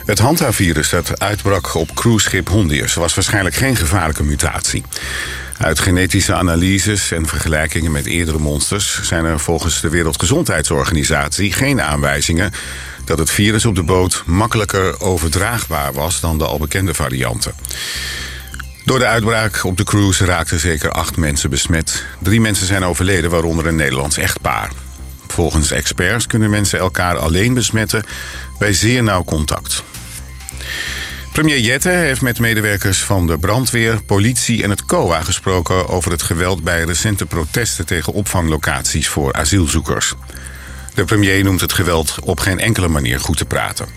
Het Hanta-virus dat uitbrak op cruiseschip Hondius was waarschijnlijk geen gevaarlijke mutatie. Uit genetische analyses en vergelijkingen met eerdere monsters zijn er volgens de Wereldgezondheidsorganisatie geen aanwijzingen dat het virus op de boot makkelijker overdraagbaar was dan de al bekende varianten. Door de uitbraak op de cruise raakten zeker 8 mensen besmet. 3 mensen zijn overleden, waaronder een Nederlands echtpaar. Volgens experts kunnen mensen elkaar alleen besmetten bij zeer nauw contact. Premier Jette heeft met medewerkers van de brandweer, politie en het COA gesproken over het geweld bij recente protesten tegen opvanglocaties voor asielzoekers. De premier noemt het geweld op geen enkele manier goed te praten.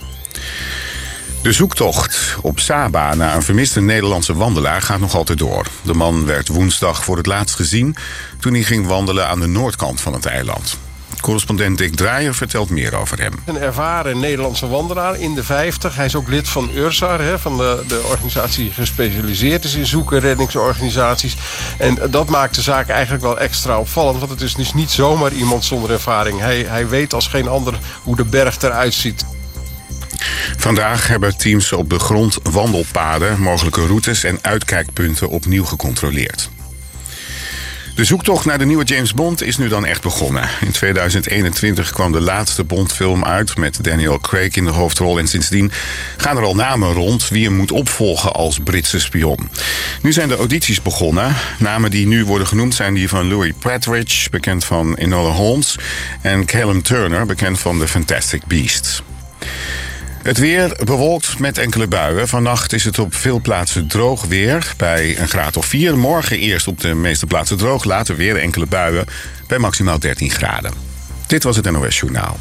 De zoektocht op Saba naar een vermiste Nederlandse wandelaar gaat nog altijd door. De man werd woensdag voor het laatst gezien toen hij ging wandelen aan de noordkant van het eiland. Correspondent Dick Draaier vertelt meer over hem. Een ervaren Nederlandse wandelaar in de 50. Hij is ook lid van URSAR, van de organisatie die gespecialiseerd is in zoek- en reddingsorganisaties. En dat maakt de zaak eigenlijk wel extra opvallend. Want het is dus niet zomaar iemand zonder ervaring. Hij weet als geen ander hoe de berg eruit ziet. Vandaag hebben teams op de grond wandelpaden, mogelijke routes en uitkijkpunten opnieuw gecontroleerd. De zoektocht naar de nieuwe James Bond is nu dan echt begonnen. In 2021 kwam de laatste Bondfilm uit met Daniel Craig in de hoofdrol. En sindsdien gaan er al namen rond wie hem moet opvolgen als Britse spion. Nu zijn de audities begonnen. Namen die nu worden genoemd zijn die van Louis Partridge, bekend van Enola Holmes, en Callum Turner, bekend van The Fantastic Beasts. Het weer bewolkt met enkele buien. Vannacht is het op veel plaatsen droog weer bij een graad of 4. Morgen eerst op de meeste plaatsen droog, later weer enkele buien bij maximaal 13 graden. Dit was het NOS Journaal.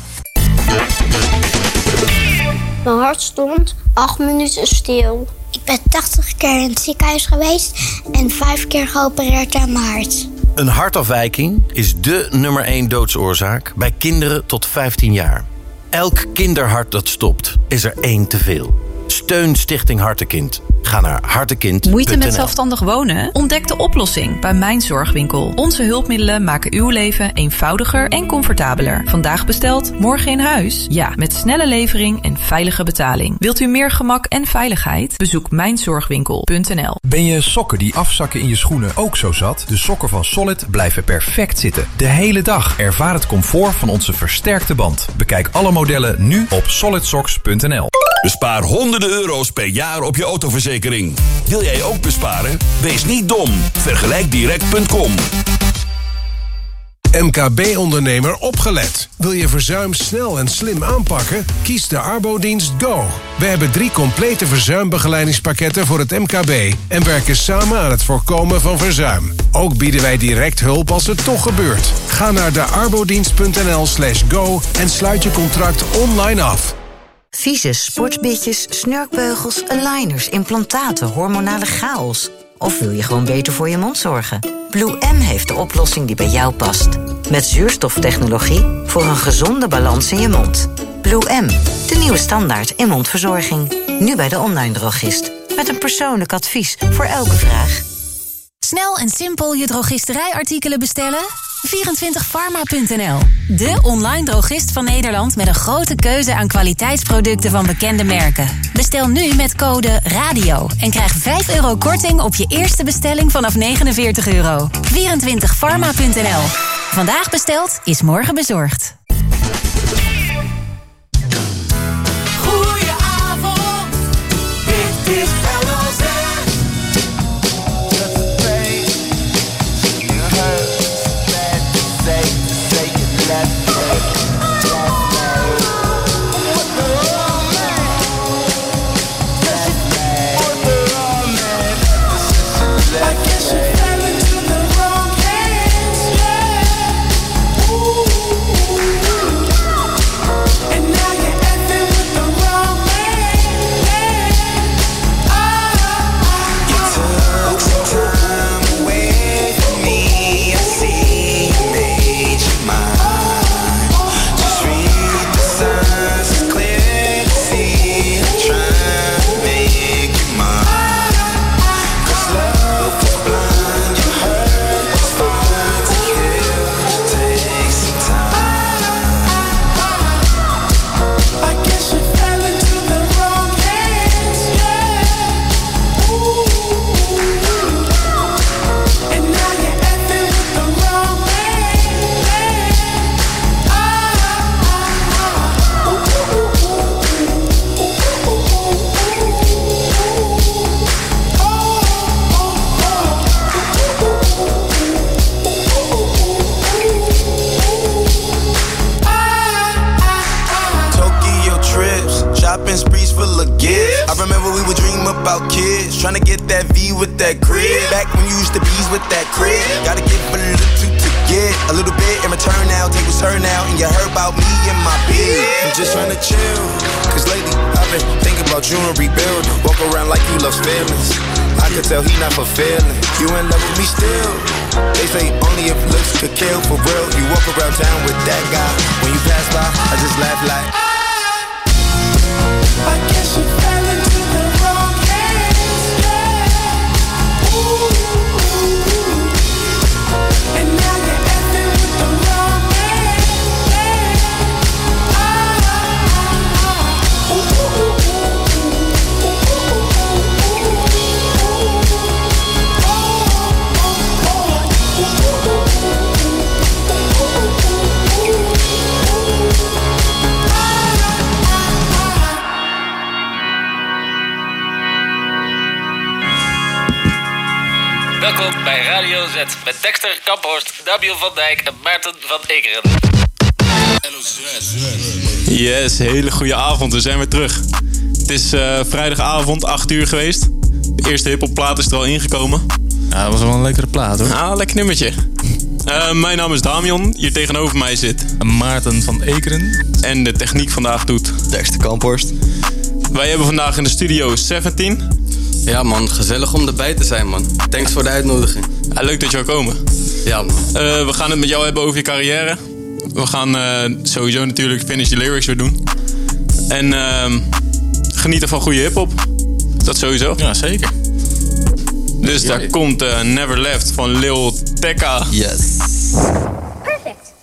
Mijn hart stond 8 minuten stil. Ik ben 80 keer in het ziekenhuis geweest en 5 keer geopereerd aan mijn hart. Een hartafwijking is dé nummer 1 doodsoorzaak bij kinderen tot 15 jaar. Elk kinderhart dat stopt, is er 1 te veel. Steun Stichting Hartekind. Ga naar hartekind.nl. Moeite met zelfstandig wonen? Ontdek de oplossing bij Mijn Zorgwinkel. Onze hulpmiddelen maken uw leven eenvoudiger en comfortabeler. Vandaag besteld, morgen in huis? Ja, met snelle levering en veilige betaling. Wilt u meer gemak en veiligheid? Bezoek mijnzorgwinkel.nl. Ben je sokken die afzakken in je schoenen ook zo zat? De sokken van Solid blijven perfect zitten. De hele dag. Ervaar het comfort van onze versterkte band. Bekijk alle modellen nu op solidsocks.nl. Bespaar honderden euro's per jaar op je autoverzekering. Wil jij ook besparen? Wees niet dom. Vergelijkdirect.com. MKB-ondernemer opgelet. Wil je verzuim snel en slim aanpakken? Kies de Arbodienst Go. We hebben 3 complete verzuimbegeleidingspakketten voor het MKB en werken samen aan het voorkomen van verzuim. Ook bieden wij direct hulp als het toch gebeurt. Ga naar de arbodienst.nl/go en sluit je contract online af. Vieze sportbitjes, snurkbeugels, aligners, implantaten, hormonale chaos. Of wil je gewoon beter voor je mond zorgen? Blue M heeft de oplossing die bij jou past. Met zuurstoftechnologie voor een gezonde balans in je mond. Blue M, de nieuwe standaard in mondverzorging. Nu bij de online drogist. Met een persoonlijk advies voor elke vraag. Snel en simpel je drogisterijartikelen bestellen? 24pharma.nl. De online drogist van Nederland met een grote keuze aan kwaliteitsproducten van bekende merken. Bestel nu met code RADIO en krijg €5 korting op je eerste bestelling vanaf €49. 24pharma.nl. Vandaag besteld is morgen bezorgd. Goedenavond, dit is LOZ. shopping sprees full of gifts. I remember we would dream about kids, trying to get that V with that crib. Back when you used to bees with that crib. Gotta give a little to get a little bit in return now. Tables turn out and you heard about me and my biz. I'm just trying to chill, cause lately I've been thinking about you and rebuilding. Walk around like you love feelings. I could tell he not fulfilling. You in love with me still. They say only if looks could kill. For real, you walk around town with that guy. When you pass by, I just laugh like I guess you fell into the wrong hands, yeah. Ooh. And now you're effing with the wrong man, yeah. Welkom bij Radio Z met Dexter Kamphorst, Damian van Dijk en Maarten van Ekeren. Yes, hele goede avond. We zijn weer terug. Het is vrijdagavond, 8 uur geweest. De eerste hiphopplaat is er al ingekomen. Ja, dat was wel een lekkere plaat, hoor. Ah, lekker nummertje. Mijn naam is Damian. Hier tegenover mij zit Maarten van Ekeren. En de techniek vandaag doet Dexter Kamphorst. Wij hebben vandaag in de studio 17. Ja man, gezellig om erbij te zijn man. Thanks voor de uitnodiging. Ja, leuk dat je wil komen. Ja man. We gaan het met jou hebben over je carrière. We gaan sowieso natuurlijk Finish the Lyrics weer doen. En genieten van goede hiphop. Dat sowieso. Ja, zeker. Dus daar komt Never Left van Lil Tecca. Yes. Perfect.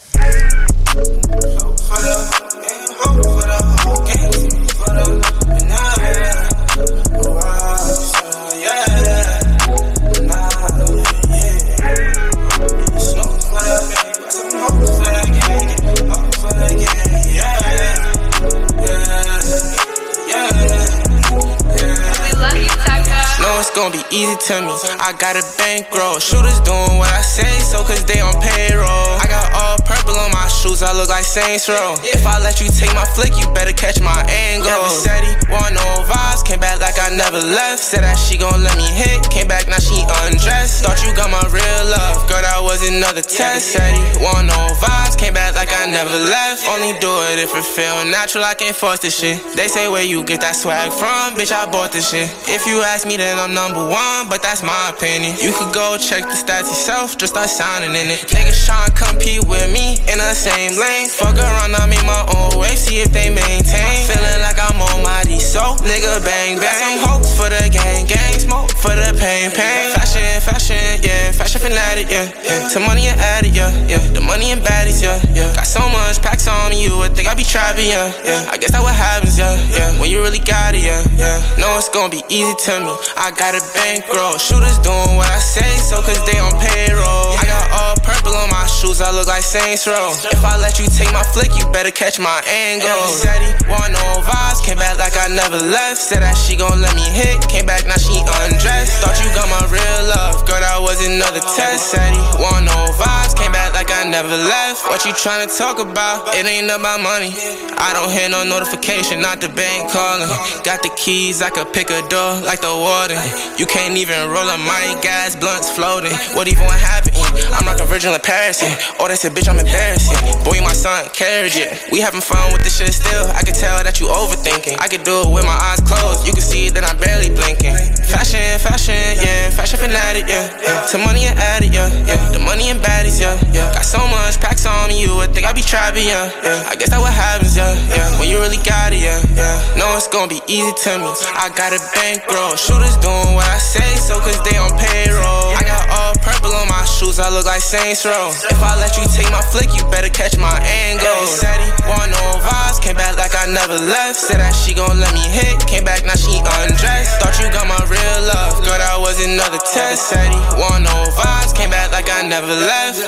It's gonna be easy to me. I got a bankroll. Shooters doing what I say so cause they on payroll. I got all purple on my shoes, I look like Saints Row. If I let you take my flick, you better catch my angle. Never said he want no vibes, came back like I never left. Said that she gon' let me hit, came back now she undressed. Thought you got my real love, girl that was another test. Said he want no vibes, came back like I never left. Only do it if it feel natural, I can't force this shit. They say where you get that swag from, bitch I bought this shit. If you ask me then I'm number one, but that's my opinion. You could go check the stats yourself, just start signing in it. Niggas tryna compete with me in the same lane. Fuck around, I make my own way, see if they maintain. Feeling like I'm on my D, so nigga bang bang. Got some hopes for the gang, gang smoke for the pain, pain. Fashion, fashion, yeah, fashion fanatic, yeah, yeah. To money and addict, yeah, yeah. The money and baddies, yeah, yeah. Got so much packs on you, I think I be trapping, yeah, yeah. I guess that's what happens, yeah, yeah. When you really got it, yeah, yeah. Know it's gonna be easy to me. I got a bankroll. Shooters doing what I say, so cause they on payroll. I got all purple on my shoes, I look like Saints Row. If I let you take my flick, you better catch my angle. Said he want no vibes, came back like I never left. Said that she gon' let me hit, came back now she undressed. Thought you got my real love, girl that was another test. Said he want no vibes, came back like I never left. What you tryna talk about? It ain't about money. I don't hear no notification, not the bank calling. Got the keys, I could pick a door like the warden. You can't even roll up my gas, blunts floating. What even happened? I'm like a virgin in Paris, yeah. Oh, they said, bitch, I'm embarrassed, yeah. Boy, my son, carriage, yeah. We having fun with this shit still. I can tell that you overthinking. I can do it with my eyes closed. You can see that I'm barely blinking. Fashion, fashion, yeah. Fashion fanatic, yeah, yeah. To money and addict, yeah, yeah. The money and baddies, yeah, yeah. Got so much packs on you, I think I be trapping, yeah, yeah. I guess that's what happens, yeah, yeah. When you really got it, yeah, yeah. Know it's gonna be easy to me. I got a bankroll. Shooters doing what I say, so cause they on payroll. I got all purple on my shoes, I look like Saints Row. If I let you take my flick, you better catch my angle. Said he want no vibes, came back like I never left. Said that she gon' let me hit, came back now she undressed. Thought you got my real love, girl that was another test. Said he want no vibes, came back like I never left.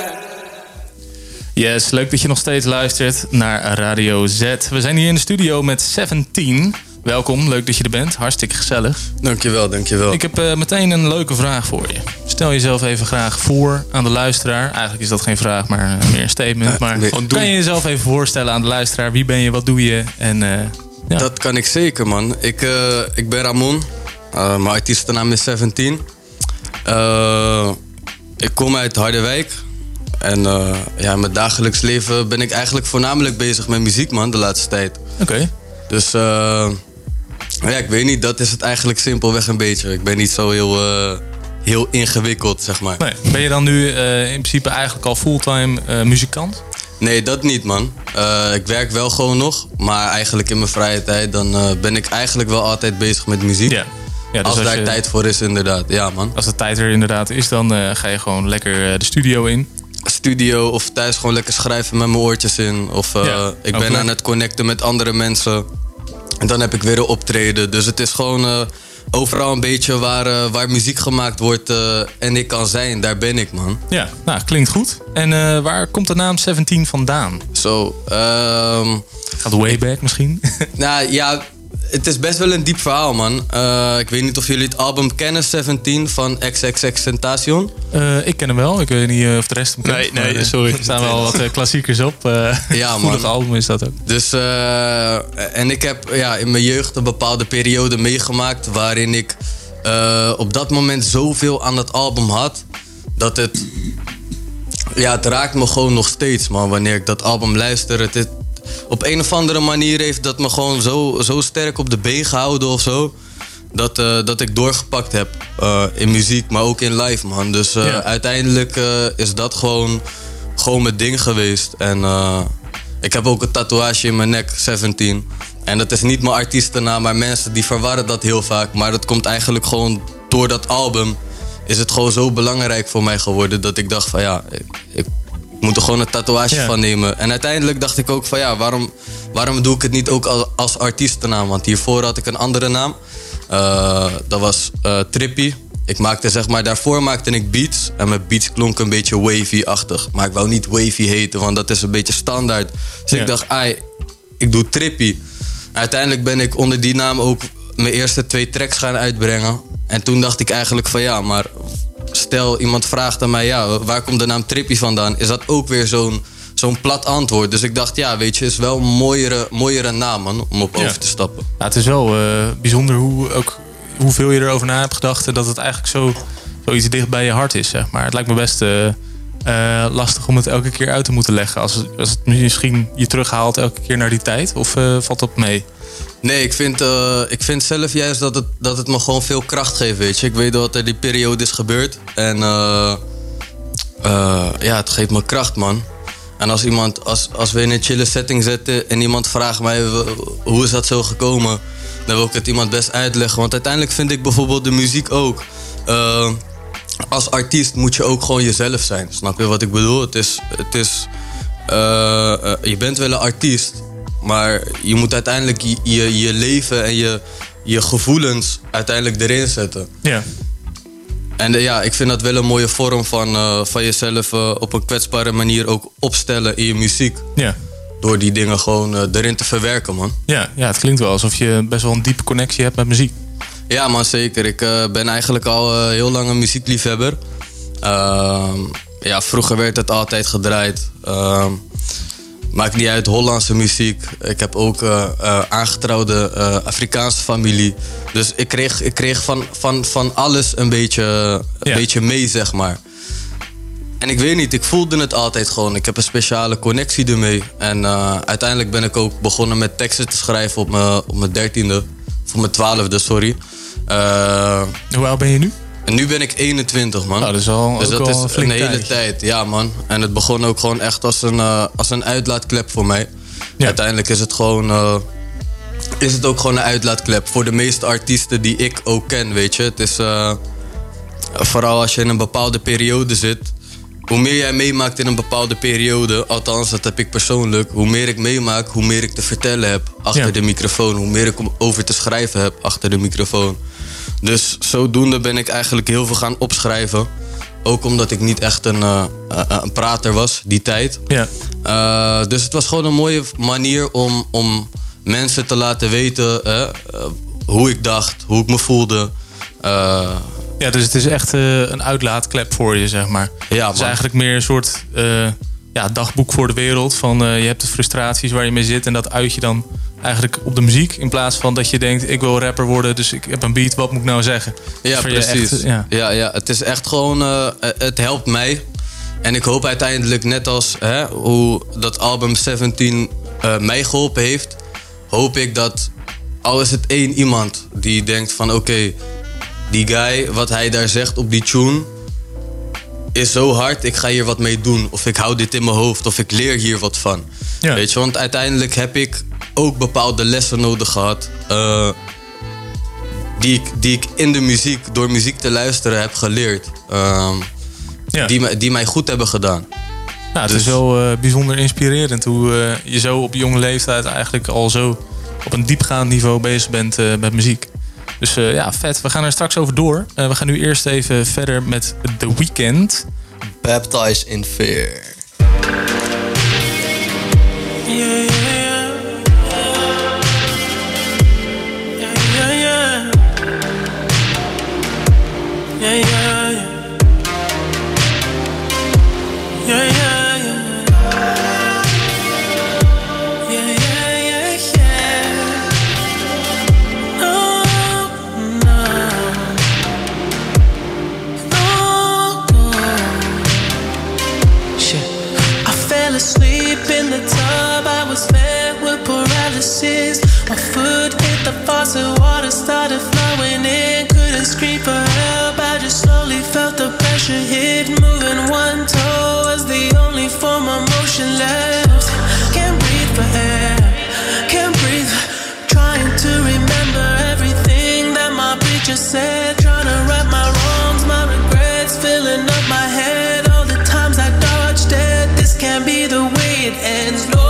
Yes, leuk dat je nog steeds luistert naar Radio Z. We zijn hier in de studio met 17. Welkom, leuk dat je er bent. Hartstikke gezellig. Dankjewel, dankjewel. Ik heb meteen een leuke vraag voor je. Stel jezelf even graag voor aan de luisteraar. Eigenlijk is dat geen vraag, maar meer een statement. Maar kan je jezelf even voorstellen aan de luisteraar? Wie ben je, wat doe je en Dat kan ik zeker, man. Ik ben Ramon. Mijn artiestennaam is 17. Ik kom uit Harderwijk. En in mijn dagelijks leven ben ik eigenlijk voornamelijk bezig met muziek, man, de laatste tijd. Oké. Dus ik weet niet, dat is het eigenlijk simpelweg een beetje. Ik ben niet zo heel ingewikkeld, zeg maar. Nee. Ben je dan nu in principe eigenlijk al fulltime muzikant? Nee, dat niet, man. Ik werk wel gewoon nog. Maar eigenlijk in mijn vrije tijd dan ben ik eigenlijk wel altijd bezig met muziek. Ja. Ja, dus als daar tijd voor is, inderdaad. Ja, man. Als de tijd er inderdaad is, dan ga je gewoon lekker de studio in. Studio of thuis gewoon lekker schrijven met mijn oortjes in. Of ik ben aan het connecten met andere mensen. En dan heb ik weer een optreden. Dus het is gewoon overal een beetje waar muziek gemaakt wordt en ik kan zijn. Daar ben ik, man. Ja, nou, klinkt goed. En waar komt de naam 17 vandaan? Gaat way back misschien? Nou ja, het is best wel een diep verhaal, man. Ik weet niet of jullie het album kennen, 17 van XXXTentacion. Ik ken hem wel. Ik weet niet of de rest hem kent. Nee, sorry. Er staan wel wat klassiekers op. Ja, man. Goedig album is dat ook. Dus, en ik heb in mijn jeugd een bepaalde periode meegemaakt waarin ik op dat moment zoveel aan het album had, dat het raakt me gewoon nog steeds, man. Wanneer ik dat album luister, op een of andere manier heeft dat me gewoon zo sterk op de been gehouden of zo. Dat ik doorgepakt heb in muziek, maar ook in live, man. Dus uiteindelijk is dat gewoon mijn ding geweest. En ik heb ook een tatoeage in mijn nek, 17. En dat is niet mijn artiestennaam, maar mensen die verwarren dat heel vaak. Maar dat komt eigenlijk gewoon door dat album. Is het gewoon zo belangrijk voor mij geworden dat ik dacht van ik moet er gewoon een tatoeage van nemen. En uiteindelijk dacht ik ook van waarom doe ik het niet ook als artiestennaam? Want hiervoor had ik een andere naam. Dat was Trippy. Daarvoor maakte ik beats. En mijn beats klonken een beetje wavy-achtig. Maar ik wou niet wavy heten, want dat is een beetje standaard. Dus ik dacht, ik doe Trippy. Uiteindelijk ben ik onder die naam ook mijn eerste 2 tracks gaan uitbrengen. En toen dacht ik eigenlijk van maar stel iemand vraagt aan mij, waar komt de naam Trippy vandaan? Is dat ook weer zo'n plat antwoord? Dus ik dacht, is wel een mooiere naam, man, om op over te stappen. Ja, het is wel bijzonder hoeveel je erover na hebt gedacht en dat het eigenlijk zoiets dicht bij je hart is, zeg maar. Het lijkt me best lastig om het elke keer uit te moeten leggen. Als het misschien je terughaalt elke keer naar die tijd, of valt dat mee? Nee, ik vind zelf juist dat het me gewoon veel kracht geeft, weet je. Ik weet dat er die periode is gebeurd. En het geeft me kracht, man. En als we in een chille setting zitten en iemand vraagt mij hoe is dat zo gekomen, dan wil ik het iemand best uitleggen. Want uiteindelijk vind ik bijvoorbeeld de muziek ook. Als artiest moet je ook gewoon jezelf zijn. Snap je wat ik bedoel? Je bent wel een artiest, maar je moet uiteindelijk je leven en je gevoelens uiteindelijk erin zetten. Ja. En ik vind dat wel een mooie vorm van jezelf op een kwetsbare manier ook opstellen in je muziek. Ja. Door die dingen gewoon erin te verwerken, man. Ja, het klinkt wel alsof je best wel een diepe connectie hebt met muziek. Ja, man, zeker. Ik ben eigenlijk al heel lang een muziekliefhebber. Vroeger werd het altijd gedraaid. Maakt niet uit, Hollandse muziek. Ik heb ook aangetrouwde Afrikaanse familie. Dus ik kreeg van alles een beetje mee, zeg maar. En ik weet niet, ik voelde het altijd gewoon. Ik heb een speciale connectie ermee. En uiteindelijk ben ik ook begonnen met teksten te schrijven op mijn 13e. Of mijn 12e, sorry. Hoe oud ben je nu? En nu ben ik 21, man. Dat is al een hele tijd. Ja, man. En het begon ook gewoon echt als een uitlaatklep voor mij. Ja. Uiteindelijk is het ook gewoon een uitlaatklep. Voor de meeste artiesten die ik ook ken, weet je. Het is vooral als je in een bepaalde periode zit. Hoe meer jij meemaakt in een bepaalde periode, althans dat heb ik persoonlijk, hoe meer ik meemaak, hoe meer ik te vertellen heb achter de microfoon. Hoe meer ik over te schrijven heb achter de microfoon. Dus zodoende ben ik eigenlijk heel veel gaan opschrijven. Ook omdat ik niet echt een prater was, die tijd. Ja. Dus het was gewoon een mooie manier om mensen te laten weten hoe ik dacht, hoe ik me voelde. Ja, dus het is echt een uitlaatklep voor je, zeg maar. Ja, het is eigenlijk meer een soort dagboek voor de wereld. Van je hebt de frustraties waar je mee zit en dat uit je dan eigenlijk op de muziek. In plaats van dat je denkt, ik wil rapper worden, dus ik heb een beat, wat moet ik nou zeggen? Ja, Dus precies. echt, ja, het is echt gewoon, het helpt mij. En ik hoop uiteindelijk, net als hoe dat album 17 mij geholpen heeft, hoop ik dat, al is het één iemand die denkt van oké, die guy, wat hij daar zegt op die tune is zo hard, ik ga hier wat mee doen. Of ik hou dit in mijn hoofd, of ik leer hier wat van. Ja. Weet je, want uiteindelijk heb ik ook bepaalde lessen nodig gehad. Die ik in de muziek, door muziek te luisteren, heb geleerd. Die mij goed hebben gedaan. Nou, het is wel bijzonder inspirerend hoe je zo op jonge leeftijd eigenlijk al zo op een diepgaand niveau bezig bent met muziek. Dus vet. We gaan er straks over door. We gaan nu eerst even verder met The Weeknd. Baptized in Fear. Asleep in the tub, I was met with paralysis. My foot hit the faucet, water started flowing in. Couldn't scream for help, I just slowly felt the pressure hit. Moving one toe was the only form of motion left. Can't breathe for air, can't breathe. Trying to remember everything that my preacher said. Trying to right my wrongs, my regrets filling up my head. All the times I dodged it. This can't be the way it ends, no.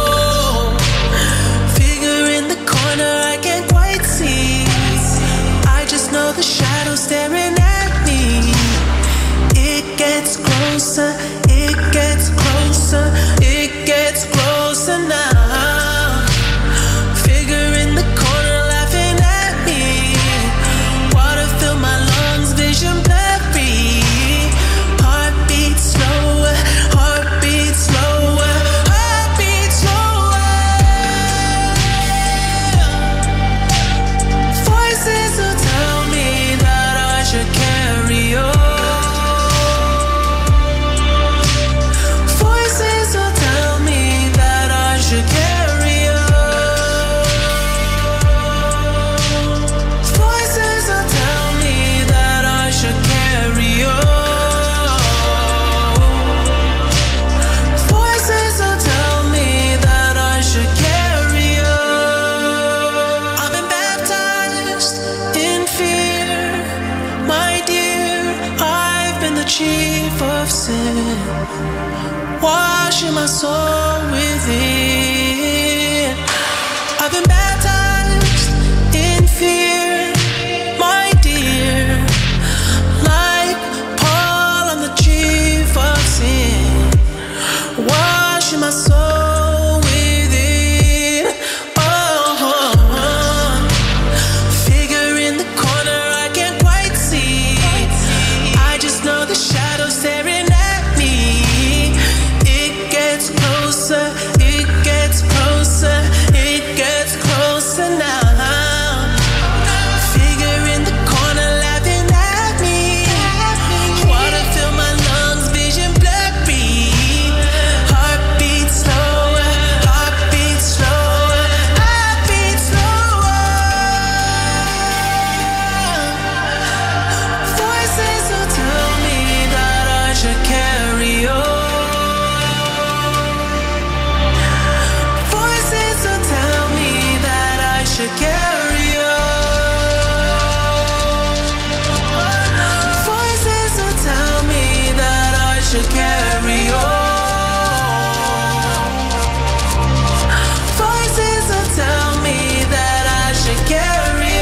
Figure in the corner, I can't quite see. I just know the shadow staring at me. It gets closer, it gets closer, it gets closer now. Figure in the corner, laughing at me. Water fill my lungs, vision blurry. Heartbeat slower, heartbeat slower, heartbeat slower. Voices will tell me that I should carry on. Voices will tell me that I should carry on. Voices will tell me that I should carry on. Voices will tell me that I should carry on. I've been baptized in fear, my dear. I've been the chief of sin, washing my soul within. I've been baptized in fear, my dear. Like Paul, I'm the chief of sin, washing my soul within. Oh, figure in the corner, I can't quite see. I just know the shadow staring at me. It gets closer, it gets closer, it gets closer now. Figure in the corner, laughing at me. Water fill my lungs, vision blurry. Heartbeat slower, heartbeat slower, heartbeat slower. Voices will tell me that I should carry on. Voices will tell me that I should carry on. Voices will tell me that I should carry on. Voices will tell me that I should carry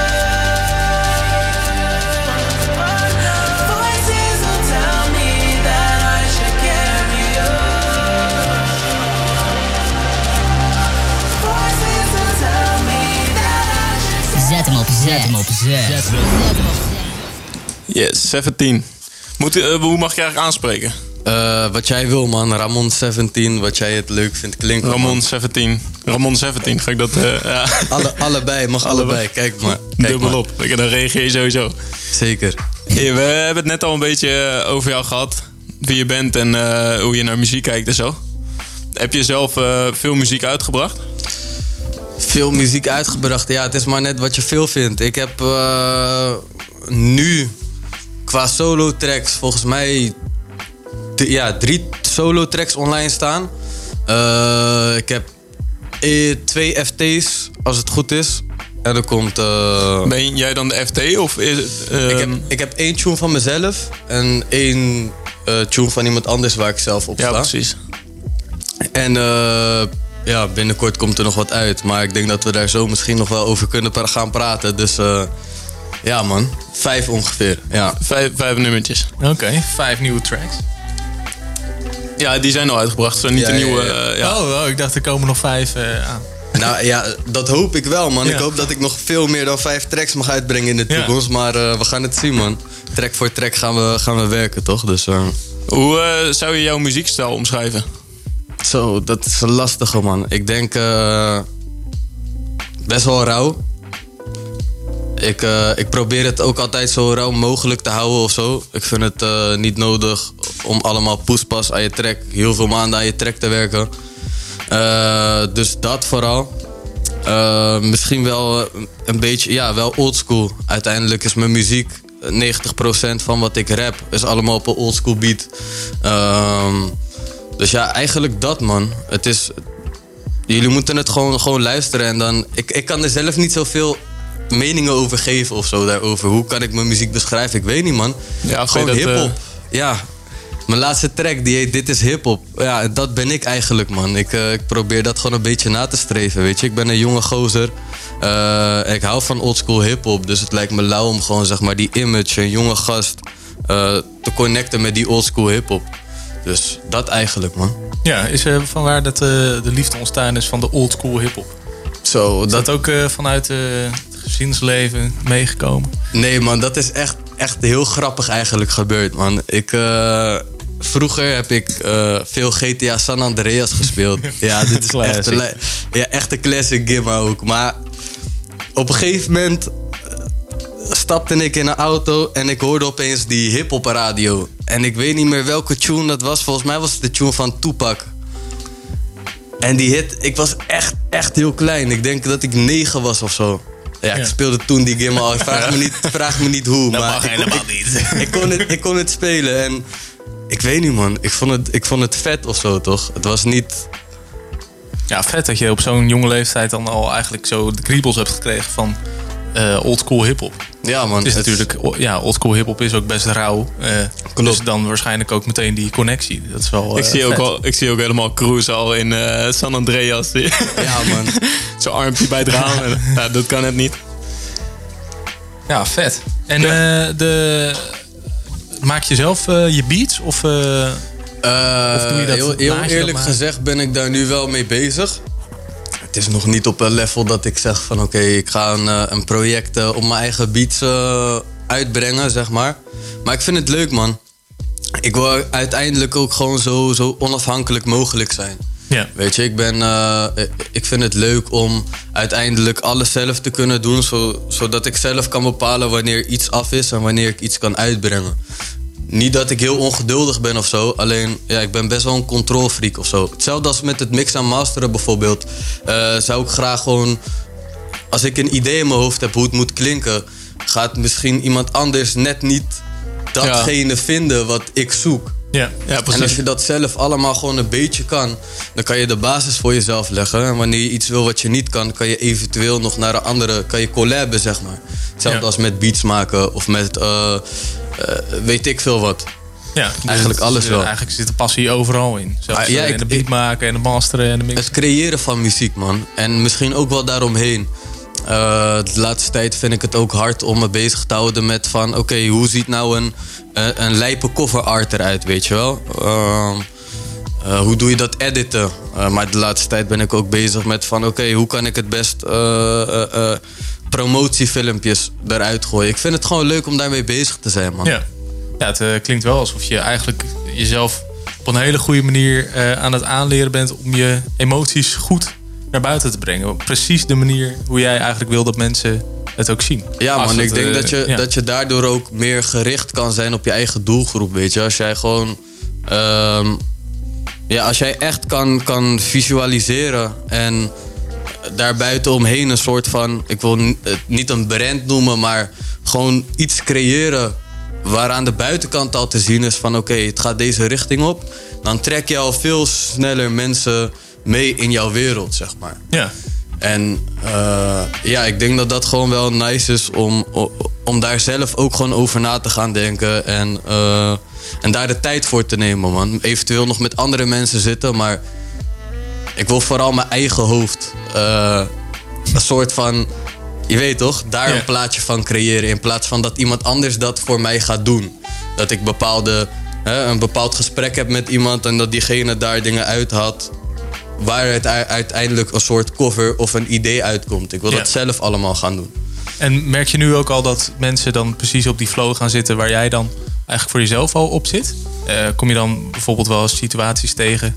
on. Voices will tell me that I should carry on. Voices will tell me that I should. Zet hem op, zet hem op, zet hem op. Yes, 17. Hoe mag je eigenlijk aanspreken? Wat jij wil, man. Ramon 17, wat jij het leuk vindt klinken. Ramon 17. Ramon 17, ga ik dat... ja. Allebei, mag allebei. Kijk maar. Dubbel op. Dan reageer je sowieso. Zeker. Hey, we hebben het net al een beetje over jou gehad. Wie je bent en hoe je naar muziek kijkt en zo. Heb je zelf veel muziek uitgebracht? Veel muziek uitgebracht? Ja, het is maar net wat je veel vindt. Ik heb nu qua solo tracks volgens mij 3 solo tracks online staan. Ik heb 2 FT's, als het goed is. En er komt... Ben jij dan de FT? Of is het, ik heb 1 tune van mezelf en 1 tune van iemand anders waar ik zelf op sta. Ja, precies. En binnenkort komt er nog wat uit. Maar ik denk dat we daar zo misschien nog wel over kunnen gaan praten. Dus ja man, 5 ongeveer. Ja. 5 nummertjes. Oké, 5 nieuwe tracks. Ja, die zijn al uitgebracht. Zo niet een nieuwe... Oh, ik dacht er komen nog 5 aan. Nou ja, dat hoop ik wel, man. Ja. Ik hoop dat ik nog veel meer dan 5 tracks mag uitbrengen in de toekomst. Maar we gaan het zien, man. Track voor track gaan we werken, toch? Dus, hoe zou je jouw muziekstijl omschrijven? Zo, dat is een lastige, man. Ik denk best wel rauw. Ik probeer het ook altijd zo rauw mogelijk te houden of zo. Ik vind het niet nodig om allemaal poespas aan je track, heel veel maanden aan je track te werken. Dus dat vooral. Misschien wel een beetje, wel oldschool. Uiteindelijk is mijn muziek 90% van wat ik rap is allemaal op een oldschool beat. Dus ja, eigenlijk dat, man. Het is... Jullie moeten het gewoon luisteren en dan... Ik kan er zelf niet zoveel meningen over geven of zo daarover. Hoe kan ik mijn muziek beschrijven? Ik weet niet, man. Ja, gewoon hiphop. Ja. Mijn laatste track, die heet Dit is hiphop. Ja, dat ben ik eigenlijk, man. Ik probeer dat gewoon een beetje na te streven, weet je. Ik ben een jonge gozer. Ik hou van oldschool hiphop. Dus het lijkt me lauw om gewoon, zeg maar, die image, een jonge gast... te connecten met die oldschool hiphop. Dus dat eigenlijk, man. Ja, is vanwaar dat de liefde ontstaan is van de oldschool hiphop? Zo, is dat ook vanuit het gezinsleven meegekomen? Nee, man, dat is echt heel grappig eigenlijk gebeurd, man. Vroeger heb ik veel GTA San Andreas gespeeld. Ja, dit is echt een classic game ook. Maar op een gegeven moment stapte ik in een auto en ik hoorde opeens die hip-hop radio. En ik weet niet meer welke tune dat was. Volgens mij was het de tune van Tupac. En die hit, ik was echt heel klein. Ik denk dat ik 9 was of zo. Ja, ik speelde toen die game al. Vraag me niet hoe. Dat maar mag helemaal niet. Ik kon het spelen en ik weet niet, man. Ik vond het vet of zo, toch? Het was niet... Ja, vet dat je op zo'n jonge leeftijd dan al eigenlijk zo de kriebels hebt gekregen van oldschool hiphop. Ja, man. Het is natuurlijk, oldschool hiphop is ook best rauw. Dus dan waarschijnlijk ook meteen die connectie. Dat is wel ik zie ook helemaal Cruz al in San Andreas. Ja, man. Zo'n armpje bij het raam. Ja, dat kan het niet. Ja, vet. En maak je zelf je beats? Of doe je dat heel eerlijk gezegd ben ik daar nu wel mee bezig. Het is nog niet op een level dat ik zeg van oké, ik ga een project op mijn eigen beats uitbrengen, zeg maar. Maar ik vind het leuk, man. Ik wil uiteindelijk ook gewoon zo onafhankelijk mogelijk zijn. Ja. Weet je, ik vind het leuk om uiteindelijk alles zelf te kunnen doen, zodat ik zelf kan bepalen wanneer iets af is en wanneer ik iets kan uitbrengen. Niet dat ik heel ongeduldig ben of zo. Alleen, ja, ik ben best wel een controlfreak of zo. Hetzelfde als met het mixen en masteren bijvoorbeeld. Zou ik graag gewoon... Als ik een idee in mijn hoofd heb hoe het moet klinken... gaat misschien iemand anders net niet datgene vinden wat ik zoek. Ja, precies. En als je dat zelf allemaal gewoon een beetje kan... dan kan je de basis voor jezelf leggen. En wanneer je iets wil wat je niet kan... kan je eventueel nog naar een andere... kan je collaben, zeg maar. Hetzelfde als met beats maken of met... weet ik veel wat. Ja, eigenlijk alles wel. Eigenlijk zit de passie overal in. Zelfs in de beat maken en de masteren en de mix. Het creëren van muziek, man. En misschien ook wel daaromheen. De laatste tijd vind ik het ook hard om me bezig te houden met van... oké, hoe ziet nou een lijpe cover art eruit, weet je wel? Hoe doe je dat editen? Maar de laatste tijd ben ik ook bezig met van... oké, hoe kan ik het best... promotiefilmpjes eruit gooien. Ik vind het gewoon leuk om daarmee bezig te zijn, man. Ja, het klinkt wel alsof je eigenlijk jezelf een hele goede manier aan het aanleren bent om je emoties goed naar buiten te brengen. Precies de manier hoe jij eigenlijk wil dat mensen het ook zien. Ja man, ik denk dat je daardoor ook meer gericht kan zijn op je eigen doelgroep, weet je. Als jij gewoon... als jij echt kan visualiseren en daarbuiten omheen een soort van... Ik wil het niet een brand noemen, maar gewoon iets creëren waaraan de buitenkant al te zien is van oké, het gaat deze richting op. Dan trek je al veel sneller mensen mee in jouw wereld, zeg maar. Ja. En ik denk dat dat gewoon wel nice is om daar zelf ook gewoon over na te gaan denken. En daar de tijd voor te nemen, man. Eventueel nog met andere mensen zitten, maar ik wil vooral mijn eigen hoofd een soort van... Je weet toch, daar een plaatje van creëren. In plaats van dat iemand anders dat voor mij gaat doen. Dat ik een bepaald gesprek heb met iemand en dat diegene daar dingen uithaalt waar het uiteindelijk een soort cover of een idee uitkomt. Ik wil dat zelf allemaal gaan doen. En merk je nu ook al dat mensen dan precies op die flow gaan zitten waar jij dan eigenlijk voor jezelf al op zit? Kom je dan bijvoorbeeld wel eens situaties tegen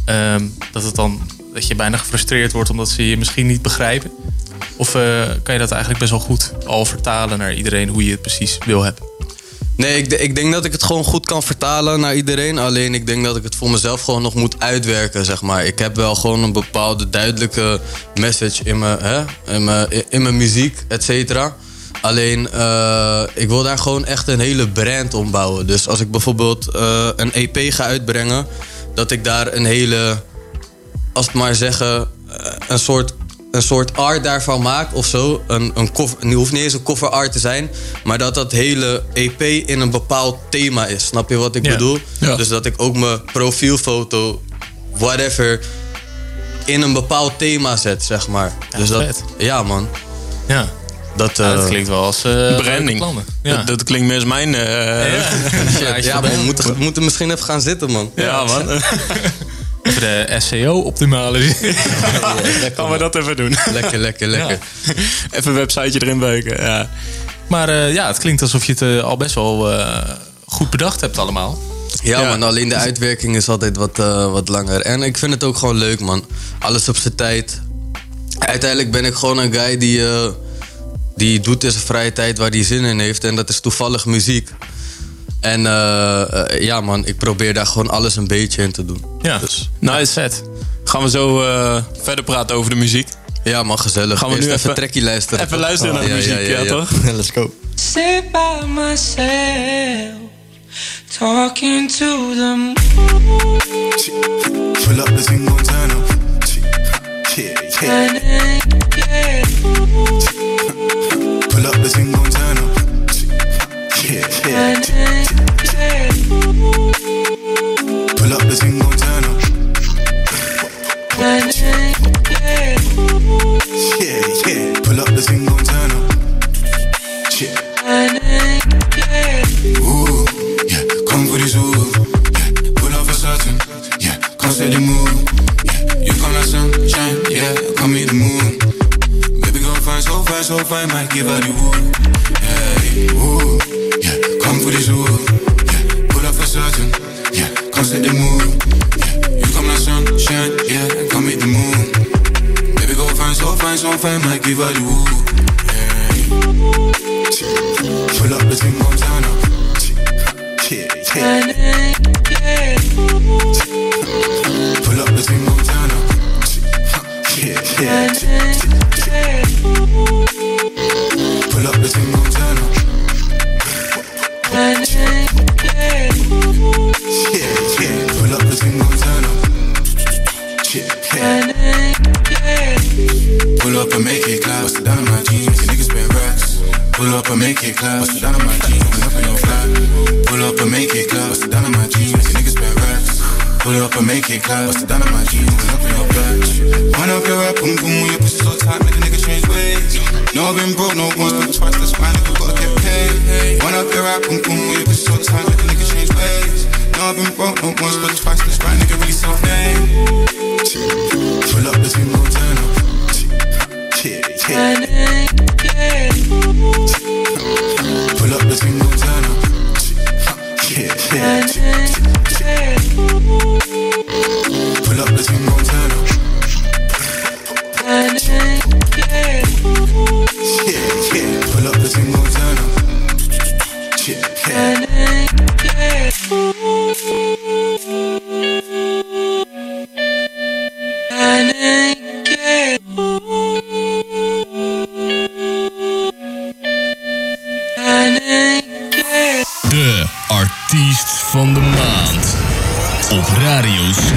dat je bijna gefrustreerd wordt omdat ze je misschien niet begrijpen? Of kan je dat eigenlijk best wel goed al vertalen naar iedereen hoe je het precies wil hebben? Nee, ik denk dat ik het gewoon goed kan vertalen naar iedereen. Alleen ik denk dat ik het voor mezelf gewoon nog moet uitwerken, zeg maar. Ik heb wel gewoon een bepaalde duidelijke message in mijn muziek, et cetera. Alleen, ik wil daar gewoon echt een hele brand om bouwen. Dus als ik bijvoorbeeld een EP ga uitbrengen, dat ik daar een hele, als het maar zeggen, een soort art daarvan maak of zo. Een cover, het hoeft niet eens een cover art te zijn, maar dat hele EP in een bepaald thema is. Snap je wat ik bedoel? Ja. Dus dat ik ook mijn profielfoto, whatever, in een bepaald thema zet, zeg maar. Ja, dus dat, vet. Ja, man. Ja. Dat klinkt wel als branding. Ja. Dat klinkt meer als mijn... Ja, man, we moeten misschien even gaan zitten, man. Ja, man. Even de SEO optimale. Gaan we dat even doen. Lekker. Ja. Even een websiteje erin beuken. Ja. Maar het klinkt alsof je het al best wel goed bedacht hebt allemaal. Ja, man, alleen de uitwerking is altijd wat langer. En ik vind het ook gewoon leuk, man. Alles op zijn tijd. Uiteindelijk ben ik gewoon een guy die doet in zijn vrije tijd waar hij zin in heeft. En dat is toevallig muziek. En man, ik probeer daar gewoon alles een beetje in te doen. Ja, dus, nice set. Gaan we zo verder praten over de muziek? Ja, man, gezellig. Gaan we nu even trekkie luisteren. Even luisteren naar de muziek, ja, toch? Let's go. Sit by myself, talking to the moon. Pull up the single turn up. Pull up the single turn up. Pull up the single turn up. Pull up the single turn up. Ooh, yeah, come for this ooh. Yeah, pull up for certain. Yeah, come set the mood. Yeah, you come like sunshine. Yeah, come meet the moon. Baby, go fine, so fine, might give her the woo. Yeah, ooh, yeah, come for this ooh. Yeah, pull up for certain. Yeah, come set the mood. Yeah, you come like sunshine. Yeah, come meet the moon. Baby, go fine, so fine, might give her the woo. Pull up the thing on turn up. Pull up the thing on turn up. Pull up the thing on turn up. Pull up the thing on turn up. Pull up and make it clap. Bust it down on my jeans. You niggas spend racks. Pull up and make it clap. Bust it down on my jeans. When up in your flat. Pull up and make it clap. Bust it down on my jeans. You niggas spend racks. Pull up and make it clap. Bust it down on my jeans. When up in your flat. Wind up your rap, boom boom. When your pussy so tight, make a nigga change ways. No, I've been broke, no once, but twice. That's why nigga gotta get paid. Wind up your rap, boom boom. When your pussy so tight, make a nigga change ways. No, I've been broke, no once, but twice. That's why nigga really self-made. Pull up the thing, go turn up. Pull up the thing, go turn up. Radio Z.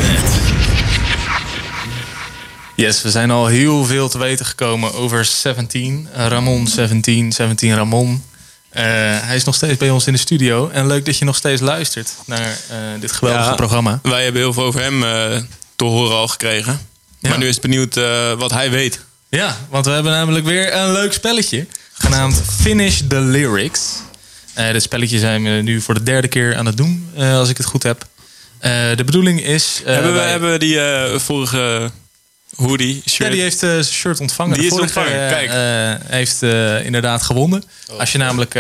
Yes, we zijn al heel veel te weten gekomen over 17. Ramon 17 Ramon. Hij is nog steeds bij ons in de studio. En leuk dat je nog steeds luistert naar dit geweldige programma. Wij hebben heel veel over hem te horen al gekregen. Ja. Maar nu is het benieuwd wat hij weet. Ja, want we hebben namelijk weer een leuk spelletje. Genaamd Finish the Lyrics. Dit spelletje zijn we nu voor de 3e keer aan het doen. Als ik het goed heb. De bedoeling is... hebben we die vorige... hoodie, shirt. Ja, die heeft zijn shirt ontvangen. Die is ontvangen, kijk. Heeft inderdaad gewonnen. Als je namelijk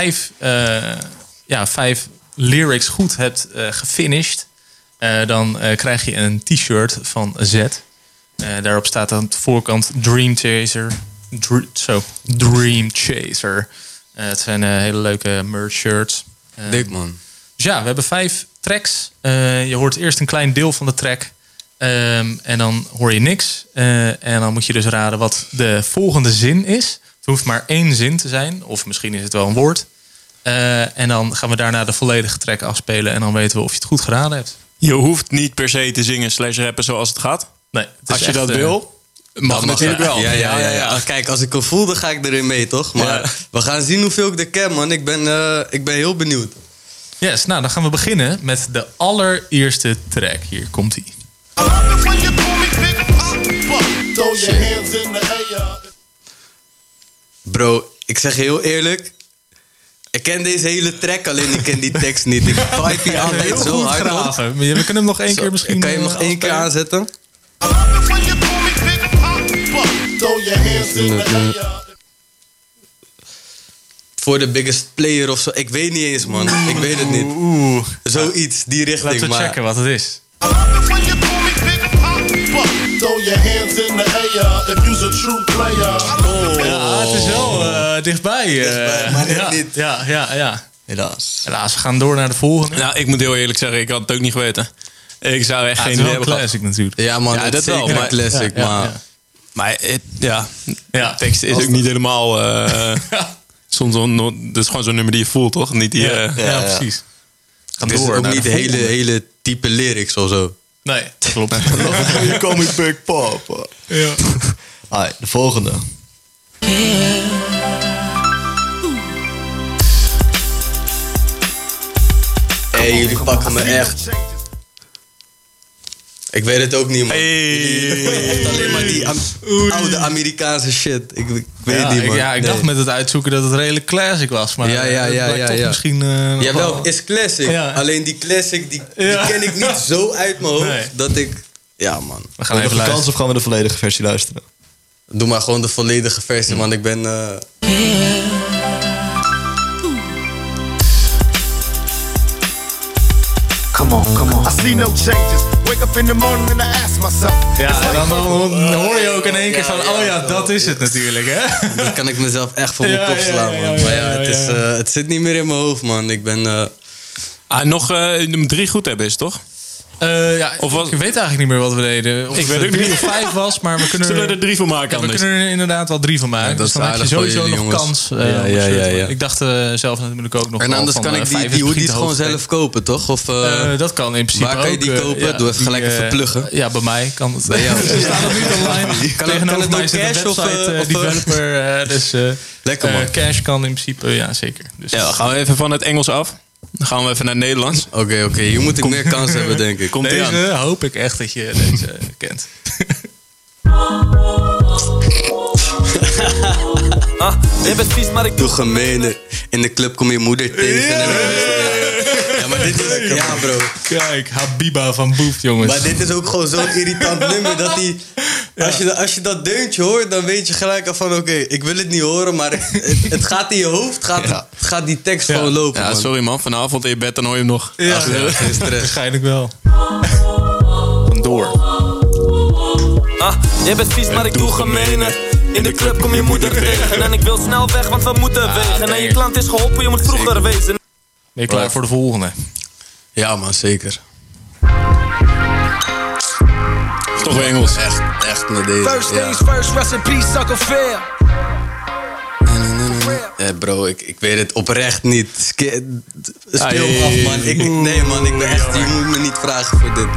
5 lyrics goed hebt gefinished... dan krijg je een t-shirt van Z. Daarop staat aan de voorkant Dream Chaser. Dream Chaser. Het zijn hele leuke merch shirts. Dik man. Dus ja, we hebben 5 tracks. Je hoort eerst een klein deel van de track... en dan hoor je niks. En dan moet je dus raden wat de volgende zin is. Het hoeft maar 1 zin te zijn. Of misschien is het wel een woord. En dan gaan we daarna de volledige track afspelen. En dan weten we of je het goed geraden hebt. Je hoeft niet per se te zingen / rappen zoals het gaat. Nee, het als je dat wil, mag natuurlijk wel. Ja. Kijk, als ik hem voel, dan ga ik erin mee, toch? Maar we gaan zien hoeveel ik er ken, man. Ik ben heel benieuwd. Yes, nou dan gaan we beginnen met de allereerste track. Hier komt ie. Bro, ik zeg je heel eerlijk. Ik ken deze hele track, alleen ik ken die tekst niet. Ik vibe hier altijd zo hard op. We kunnen hem nog 1 keer misschien... Kan je hem nog 1 keer aanzetten? Voor de biggest player of zo. Ik weet niet eens, man. Ik weet het niet. Zoiets, die richting. Laten we checken wat het is. Ja, het is wel dichtbij. Maar niet. Ja. Helaas. We gaan door naar de volgende. Nou, ik moet heel eerlijk zeggen, ik had het ook niet geweten. Ik zou echt geen idee hebben gehad. Classic natuurlijk. Ja, man, dat is zeker een classic. Maar de tekst is ook niet helemaal... soms dat is gewoon zo'n nummer die je voelt, toch? Niet die, precies. Het is ook niet hele type lyrics of zo. Nee, dat klopt. You call me Big Papa. Ja. Alright, de volgende. Hey, jullie pakken me echt. Ik weet het ook niet, man. Echt alleen maar die oude Amerikaanse shit. Ik weet niet, man. Ik dacht met het uitzoeken dat het redelijk classic was. Maar ja. Misschien... Jawel, is classic. Ja. Alleen die classic, die ken ik niet zo uit mijn hoofd dat ik... Ja, man. We gaan even luisteren. Of gaan we de volledige versie luisteren? Doe maar gewoon de volledige versie, man. Ik ben... Come on. I see no changes. Wake up in the morning and I ask myself. Ja, en dan hoor je ook in één keer van... dat is het natuurlijk, hè? Dat kan ik mezelf echt voor mijn kop slaan, man. Maar het zit niet meer in mijn hoofd, man. Ik ben... nog nummer 3 goed hebben is, toch? Ik weet eigenlijk niet meer wat we deden. Of ik weet het ook 3 of 5 was, maar we kunnen... Zullen we er 3 van maken? We kunnen er inderdaad wel 3 van maken. Ja, dus dan heb je sowieso nog kans. Ik dacht zelf natuurlijk ook nog en anders kan ik die hoodies gewoon zelf kopen, toch? Of, dat kan in principe ook. Waar kan je die kopen? Doe even gelijk even pluggen. Ja, bij mij kan het. Bij jou. Ze staan nog niet online. Tegenover mij zit een website developer. Dus lekker, man. Cash kan in principe, ja zeker. Dus dan gaan we even van het Engels af. Dan gaan we even naar het Nederlands. Oké. Hier moet ik meer kans hebben, denk ik. Komt deze hoop ik echt dat je deze kent. Je bent vies, maar ik doe gemeener. In de club kom je moeder tegen. Ja, maar dit is... Ja, bro. Kijk, Habiba van Boef, jongens. Maar dit is ook gewoon zo'n irritant nummer. Dat die... Als je dat deuntje hoort, dan weet je gelijk al van... Oké, ik wil het niet horen, maar het gaat in je hoofd. Gaat die tekst gewoon lopen, man. Sorry, man. Vanavond in je bed, dan hoor je hem nog. Geen stress. Waarschijnlijk wel. Vandoor. Je bent vies, maar ik doe gemeener. In de club kom je moeder tegen. En ik wil snel weg, want we moeten wegen. En je klant is geholpen, je moet vroeger wezen. Ben je klaar voor de volgende? Ja, man, zeker. Toch weer Engels. Echt met deze. First things first, rest in peace, sucker fair. Bro, ik weet het oprecht niet. Speel me af, man. Nee, man, ik ben echt... Je moet me niet vragen voor dit.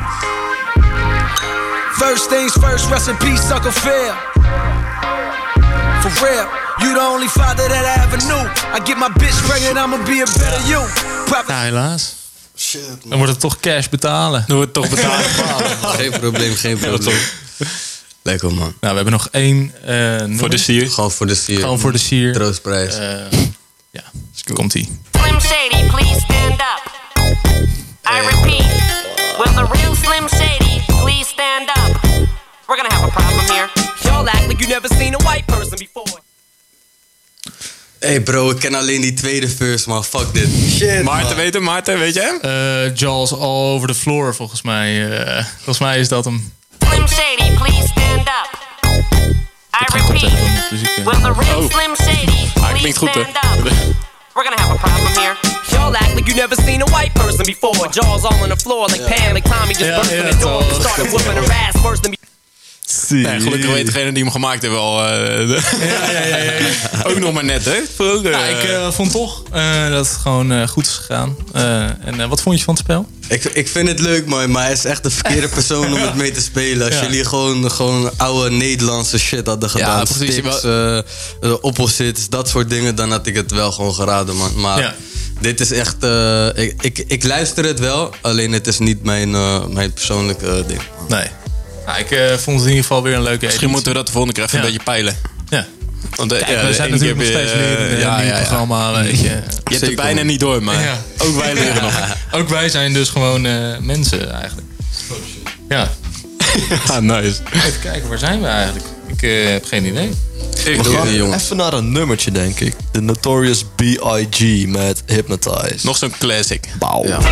First things first, rest in peace, Uncle Phil. For real, you the only father that I ever knew. I get my bitch pregnant, I'ma be a better you. Ja, helaas. Shit, man. Dan wordt het toch cash betalen. Geen probleem. Lekker, man. Nou, we hebben nog één voor de sier. Gewoon voor de sier. Troostprijs. Ja, komt-ie. Slim Shady, please stand up. I repeat, will the real Slim Shady please stand up? We're gonna have a problem here. Y'all act like you never seen a white person before. Hey bro, ik ken alleen die tweede verse, man. Fuck dit. Shit, Maarten, weet je hem? Jaws All Over the Floor, volgens mij. Volgens mij is dat hem. Slim Shady, please stand up. I repeat, will the real Slim Shady please stand up? We're gonna have a problem here. Y'all act like you never seen a white person before. Jaws all on the floor like Pam, like Tommy just burst in the door. Started whooping her ass worse than... Nee, gelukkig weet degene die hem gemaakt hebben al. Ook nog maar net, hè? Ik vond toch dat het gewoon goed is gegaan. En wat vond je van het spel? Ik vind het leuk, man, maar hij is echt de verkeerde persoon om het mee te spelen. Als jullie gewoon oude Nederlandse shit hadden gedaan. Ja, precies. Stips, opposites, dat soort dingen, dan had ik het wel gewoon geraden, man. Maar dit is echt... ik luister het wel, alleen het is niet mijn persoonlijke ding. Nee. Nou, ik vond het in ieder geval weer een leuke editie. Misschien moeten we dat de volgende keer even een beetje peilen. Ja. Want, kijk, we zijn natuurlijk nog steeds leren in een nieuw programma. Weet je hebt het bijna niet door, maar ook wij leren nog. Ook wij zijn dus gewoon mensen eigenlijk. Ja. Nice. Even kijken, waar zijn we eigenlijk? Ik heb geen idee. We gaan even naar een nummertje, denk ik. The Notorious B.I.G. met Hypnotize. Nog zo'n classic. Bauw. Ja.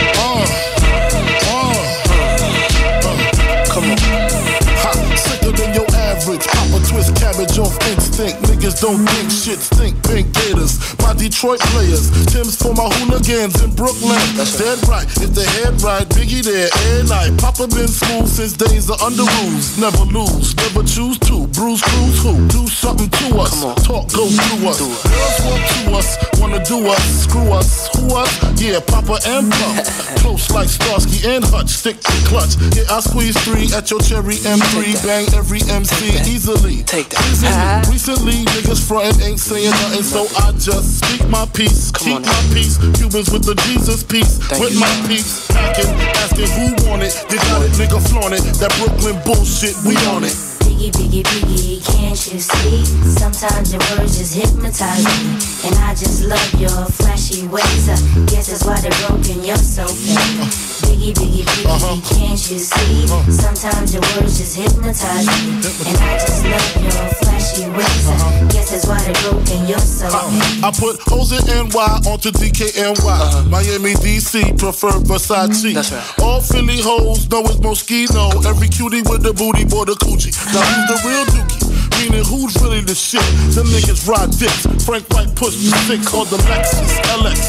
Come on. Ha, sicker than your average. Pop a twist cabbage off instinct. Niggas don't think shit stink. Pink Gators, my Detroit players. Tim's for my hooligans in Brooklyn. That's dead right. If the head right, Biggie there every night. Papa been smooth since days of under rules. Never lose, never choose to. Bruce Cruz who? Do something to us. Talk go through us. Girls walk to us, wanna do us. Screw us, who us? Yeah, Papa and Pump. Close like Starsky and Hutch. Stick to clutch. Yeah, I squeeze 3 at your cherry M3. Bang every MC easily. Take that. Recently, niggas frontin' ain't saying nothing, so I just speak my peace. Keep my peace. Cubans with the Jesus peace. With my peace. Packing, asking who want it. You got it, nigga, flaunt it. That Brooklyn bullshit, we on it. Biggie, biggie, biggie, can't you see? Sometimes your words just hypnotize me. And I just love your flashy ways. Guess that's why they're broken, you're so fake. Biggie, biggie, biggie, can't you see? Sometimes your words just hypnotize me. And I just love your flashy ways. Guess that's why they're broken, you're so fake. I put hoes in NY onto DKNY. Miami, DC, prefer Versace. That's right. All Philly hoes know it's Moschino. Every cutie with the booty, boy, the coochie. Now who's the real dookie? Meaning who's really the shit? Them niggas ride dicks. Frank White pushed the 6 on the Lexus LX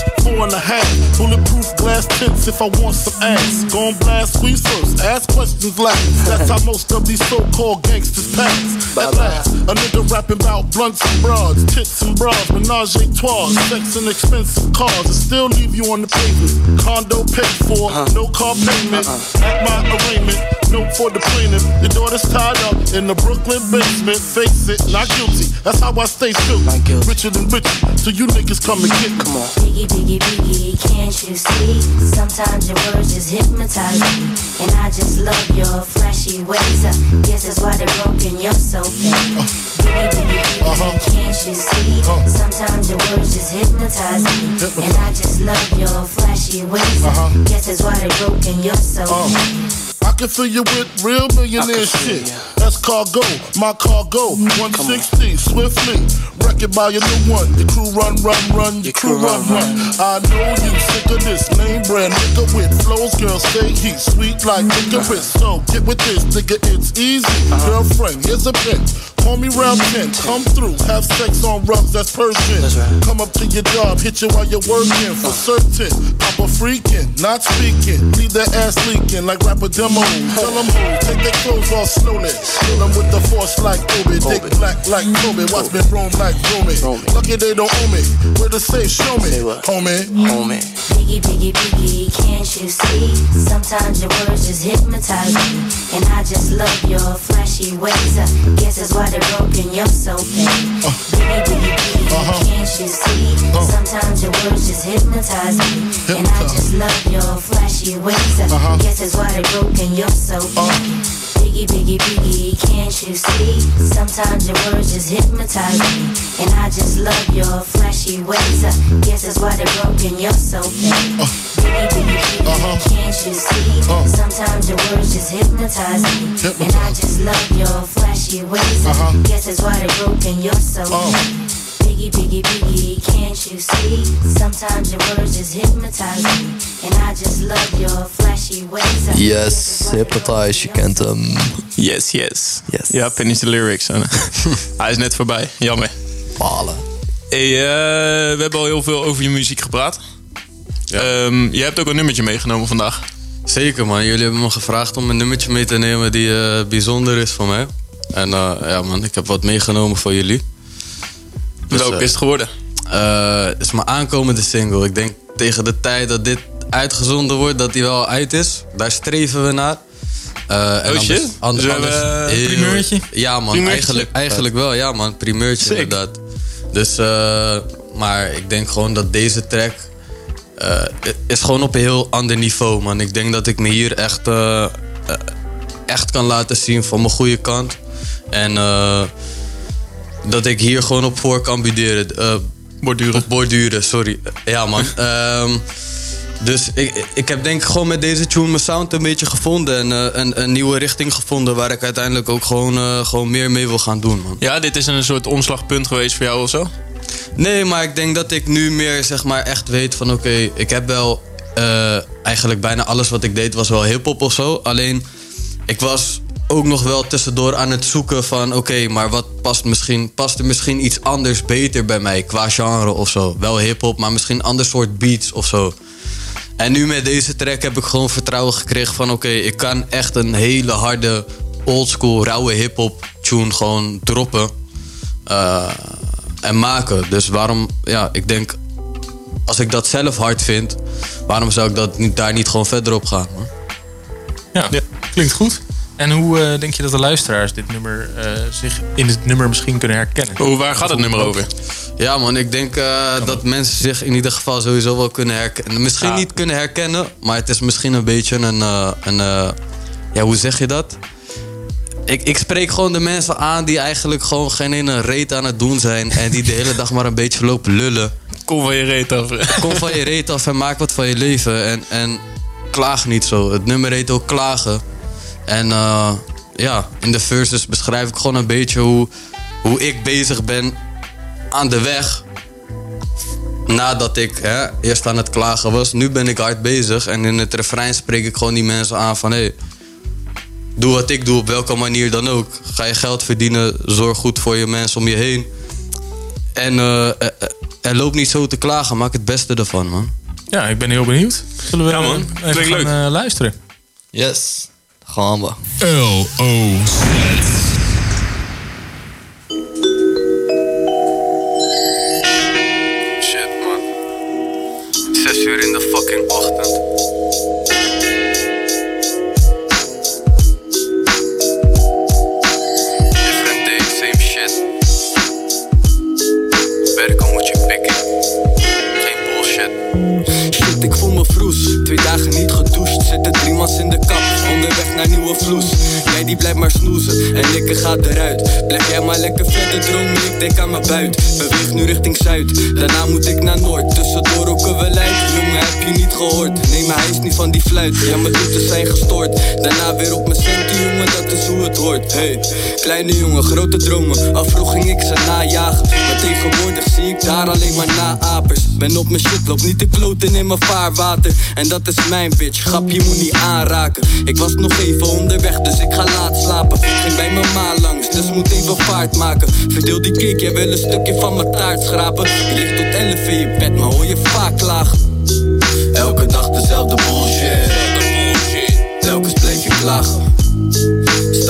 4.5. Bulletproof glass tints if I want some ass. Gon' blast squeeze first, ask questions last. That's how most of these so-called gangsters pass. At last, a nigga rapping about blunts and broads, tits and bras, menage a trois, sex and expensive cars, and still leave you on the pavement. Condo paid for, no car payment. At my arraignment, note for the plaintiff. Your daughter's tied up in the Brooklyn basement. Face it, not guilty. That's how I stay true. Richer than richer, so you niggas come and get me. Come on. Biggie, biggie, biggie, can't you see? Sometimes your words just hypnotize me. And I just love your flashy ways. Guess that's why they're broken, you're so fake. Biggie, biggie, biggie, can't you see? Sometimes your words just hypnotize me. And I just love your flashy ways. Guess that's why they're broken, you're so fake. I can fill you with real millionaire shit. That's cargo, my cargo. 160, swiftly. Wreck it by your new one. Your crew run, your crew run. I know you sick of this name brand nigga with flows. Girl, say he's sweet like licorice. So get with this, nigga, it's easy. Girlfriend, here's a pin. Call me round 10, come through, have sex on rubs, that's Persian. Come up to your job, hit you while you're working, for certain. Papa freaking, not speaking, leave that ass leaking like rapper demo. Tell them who, take their clothes off slowly. Kill them with the force like Obi. Dick black like Kobe. Watch me roam like Romy. Lucky they don't owe me. Where the safe, show me. Homie. Biggie, biggie, biggie, can't you see? Sometimes your words just hypnotize me. And I just love your flashy ways. Guess that's why they're broken, you're so bad. Biggie, biggie, biggie, can't you see? Sometimes your words just hypnotize me. And I just love your flashy ways. Guess that's why they're broken, you're so bad. Biggie, biggie, biggie, can't you see? Sometimes your words just hypnotize me. And I just love your flashy ways. Guess that's why they're broken, you're so bad. Biggie, biggie, biggie, can't you see? Sometimes your words just hypnotize me. And I just love your flashy ways. Guess that's why they're broken, you're so bad. Biggie, biggie, biggie, can't you see? Sometimes your words just hypnotize me. And I just love your flashy ways. Yes, Hypnotize, je kent hem. Yes. Ja, finish the lyrics. Hij is net voorbij, jammer. Balen. Hey, we hebben al heel veel over je muziek gepraat. Ja. Je hebt ook een nummertje meegenomen vandaag. Zeker man, jullie hebben me gevraagd om een nummertje mee te nemen die bijzonder is voor mij. En ja man, ik heb wat meegenomen voor jullie. Dus, welke is het geworden? Het is mijn aankomende single. Ik denk tegen de tijd dat dit uitgezonden wordt, dat die wel uit is. Daar streven we naar. Oh shit? Dus we hebben een primeurtje? Ja man, eigenlijk wel. Ja man, primeurtje sick. Inderdaad. Dus, maar ik denk gewoon dat deze track is gewoon op een heel ander niveau man. Ik denk dat ik me hier echt kan laten zien van mijn goede kant. En dat ik hier gewoon op voor kan borduren, sorry. Ja man. Dus ik heb denk ik gewoon met deze tune mijn sound een beetje gevonden. En een nieuwe richting gevonden waar ik uiteindelijk ook gewoon meer mee wil gaan doen man. Ja, dit is een soort omslagpunt geweest voor jou of zo? Nee, maar ik denk dat ik nu meer zeg maar echt weet van oké, ik heb wel eigenlijk bijna alles wat ik deed was wel hiphop of zo. Alleen ik was ook nog wel tussendoor aan het zoeken van oké, maar wat past er misschien iets anders beter bij mij qua genre of zo. Wel hiphop, maar misschien een ander soort beats of zo. En nu met deze track heb ik gewoon vertrouwen gekregen van oké, ik kan echt een hele harde oldschool rauwe hiphop tune gewoon droppen en maken. Dus waarom, ja, ik denk als ik dat zelf hard vind, waarom zou ik daar niet gewoon verder op gaan man? Ja, klinkt goed. En hoe denk je dat de luisteraars dit nummer zich in het nummer misschien kunnen herkennen? Waar gaat het nummer over? Ja man, ik denk dat mensen zich in ieder geval sowieso wel kunnen herkennen. Misschien niet kunnen herkennen, maar het is misschien een beetje ja, hoe zeg je dat? Ik spreek gewoon de mensen aan die eigenlijk gewoon geen ene reet aan het doen zijn. En die de hele dag maar een beetje lopen lullen. Kom van je reet af. Kom van je reet af en maak wat van je leven. En klaag niet zo. Het nummer heet ook Klagen. En ja, in de verses beschrijf ik gewoon een beetje hoe ik bezig ben aan de weg. Nadat ik eerst aan het klagen was. Nu ben ik hard bezig. En in het refrein spreek ik gewoon die mensen aan van hey, doe wat ik doe op welke manier dan ook. Ga je geld verdienen, zorg goed voor je mensen om je heen. En loop niet zo te klagen, maak het beste ervan man. Ja, ik ben heel benieuwd. Zullen we even gaan luisteren? Yes, gaan we. LOZ. Shit man. 6 uur in de fucking ochtend. Different day, same shit. Werken moet je pikken. Geen bullshit. Shit, ik voel me vroes. 2 dagen niet gedoucht. Zitten 3 mans in de kap. Onderweg naar nieuwe vloes. Jij die blijft maar snoezen. En likken gaat eruit. Blijf jij maar lekker verder dromen. Ik denk aan mijn buit. Beweeg nu richting zuid. Daarna moet ik naar noord. Tussendoor roken we luid. Jongen, heb je niet gehoord? Nee, maar hij is niet van die fluit. Ja, mijn routes zijn gestoord. Daarna weer op mijn centen, jongen. Dat is hoe het hoort. Hey, kleine jongen, grote dromen. Al vroeg ging ik ze najagen. Maar tegenwoordig zie ik daar alleen maar naapers. Ben op mijn shit, loop niet te kloten in mijn vaarwater. En dat is mijn bitch, grap, je moet niet aanraken. Ik was nog even onderweg, dus ik ga laat slapen. Ging bij mijn ma langs, dus moet even vaart maken. Verdeel die cake, jij wil een stukje van mijn taart schrapen. Je ligt tot 11 in je bed, maar hoor je vaak klagen. Elke dag dezelfde bullshit. Telkens bleef je klagen. Sta eens op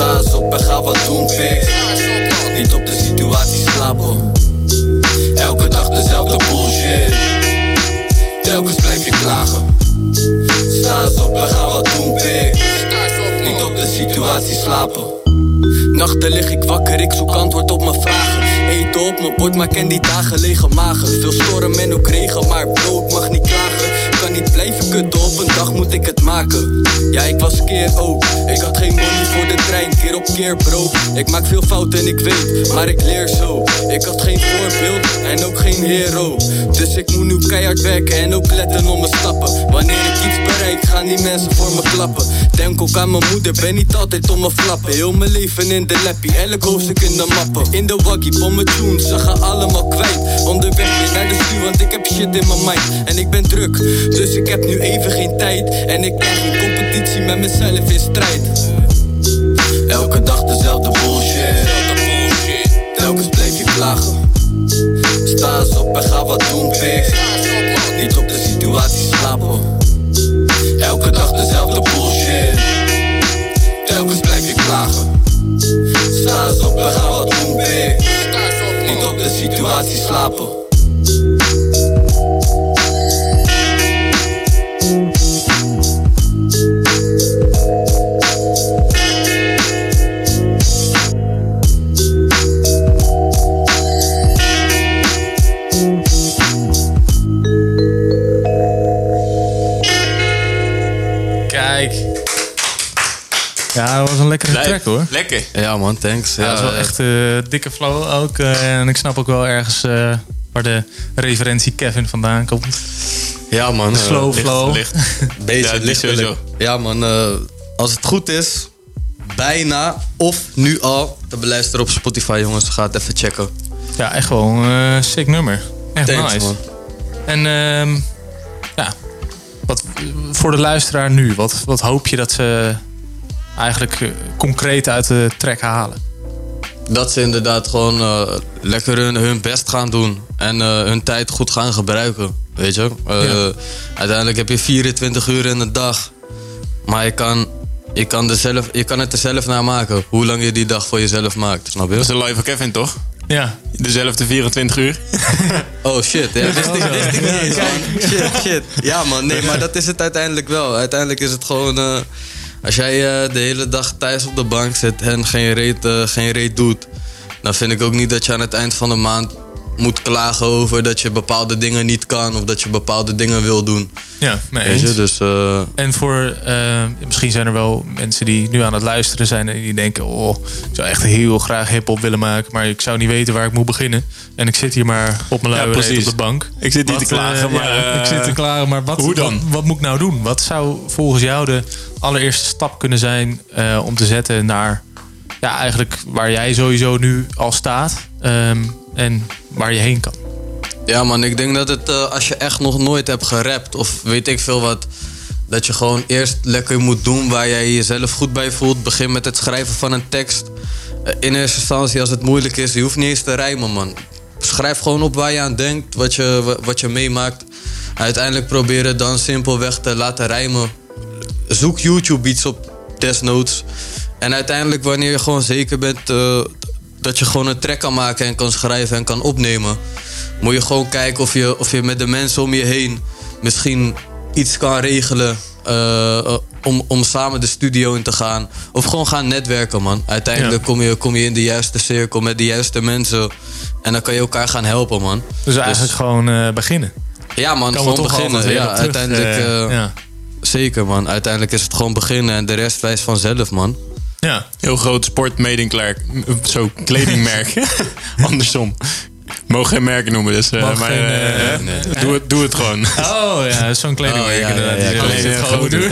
op en ga wat doen, pik. Niet op de situatie slapen. Elke dag dezelfde bullshit. Telkens blijf je klagen. Sta eens op en ga wat doen, pik. Niet op de situatie slapen. Nachten lig ik wakker, ik zoek antwoord op mijn vragen. Eten op mijn bord, maar ken die dagen lege magen. Veel storm en ook regen, maar bro, ik mag niet klagen. Kan niet blijven kutten, op een dag moet ik het maken. Ja, ik was keer ook. Ik had geen money voor de trein, keer op keer bro. Ik maak veel fouten en ik weet, maar ik leer zo. Ik had geen voorbeeld en ook geen hero. Dus ik moet nu keihard werken en ook letten op mijn stappen. Wanneer ik iets bereik, gaan die mensen voor me klappen. Denk ook aan mijn moeder, ben niet altijd om me flappen. Heel mijn leven in de lappie, elk hoofdstuk in de mappen. In de waggie, bommen tunes, ze gaan allemaal kwijt. Onderweg weer naar de stuur, want ik heb shit in mijn mind. En ik ben druk, dus ik heb nu even geen tijd. En ik krijg geen competitie met mezelf in strijd. Elke dag dezelfde bullshit. Telkens blijf je klagen. Sta eens op en ga wat doen, pik. Niet op de situatie slapen. Elke dag dezelfde bullshit. Telkens blijf je klagen. Sta eens op en ga wat doen, pik. Niet op de situatie slapen. Kijk. Ja, dat was een lekkere track hoor. Lekker. Ja man, thanks. Ja, dat is wel echt dikke flow ook. En ik snap ook wel ergens waar de referentie Kevin vandaan komt. Ja man. De slow flow. Beetje licht sowieso. Ja man, als het goed is, bijna of nu al te beluisteren op Spotify jongens. Ga het even checken. Ja, echt wel een sick nummer. Echt thanks, nice. Man. En ja, wat voor de luisteraar nu, wat hoop je dat ze eigenlijk concreet uit de track halen? Dat ze inderdaad gewoon lekker hun best gaan doen. En hun tijd goed gaan gebruiken. Weet je? Uiteindelijk heb je 24 uur in de dag. Maar je kan het er zelf naar maken. Hoe lang je die dag voor jezelf maakt. Snap je? Dat is de live van Kevin, toch? Ja. Dezelfde 24 uur. Oh shit, ja, wist ik niet eens, man. Shit. Ja man, nee, maar dat is het uiteindelijk wel. Uiteindelijk is het gewoon... als jij de hele dag thuis op de bank zit en geen reet doet... dan vind ik ook niet dat je aan het eind van de maand moet klagen over dat je bepaalde dingen niet kan... of dat je bepaalde dingen wil doen. Ja, mee eens. Weet je, dus, en voor, misschien zijn er wel mensen die nu aan het luisteren zijn... en die denken, oh, ik zou echt heel graag hiphop willen maken... maar ik zou niet weten waar ik moet beginnen. En ik zit hier maar op mijn luie reet op de bank. Ik zit niet te klagen, maar... ik zit te klagen, maar hoe dan? Wat moet ik nou doen? Wat zou volgens jou de allereerste stap kunnen zijn... om te zetten naar ja, eigenlijk waar jij sowieso nu al staat... en waar je heen kan? Ja man, ik denk dat het als je echt nog nooit hebt gerapt of weet ik veel wat... dat je gewoon eerst lekker moet doen waar jij jezelf goed bij voelt. Begin met het schrijven van een tekst. In eerste instantie als het moeilijk is, je hoeft niet eens te rijmen man. Schrijf gewoon op waar je aan denkt, wat je meemaakt. Uiteindelijk probeer het dan simpelweg te laten rijmen. Zoek YouTube iets op desnoods. En uiteindelijk wanneer je gewoon zeker bent... dat je gewoon een track kan maken en kan schrijven en kan opnemen... moet je gewoon kijken of je met de mensen om je heen... misschien iets kan regelen om samen de studio in te gaan. Of gewoon gaan netwerken, man. Uiteindelijk kom je in de juiste cirkel met de juiste mensen... en dan kan je elkaar gaan helpen, man. Dus eigenlijk gewoon beginnen? Ja, man, gewoon beginnen. Ja, uiteindelijk... zeker, man. Uiteindelijk is het gewoon beginnen en de rest wijst vanzelf, man. Ja, heel groot sportkledingmerk. Zo, kledingmerk. Andersom. Mogen geen merken noemen, dus. Maar nee. Doe het gewoon. Oh ja, zo'n kledingmerk inderdaad.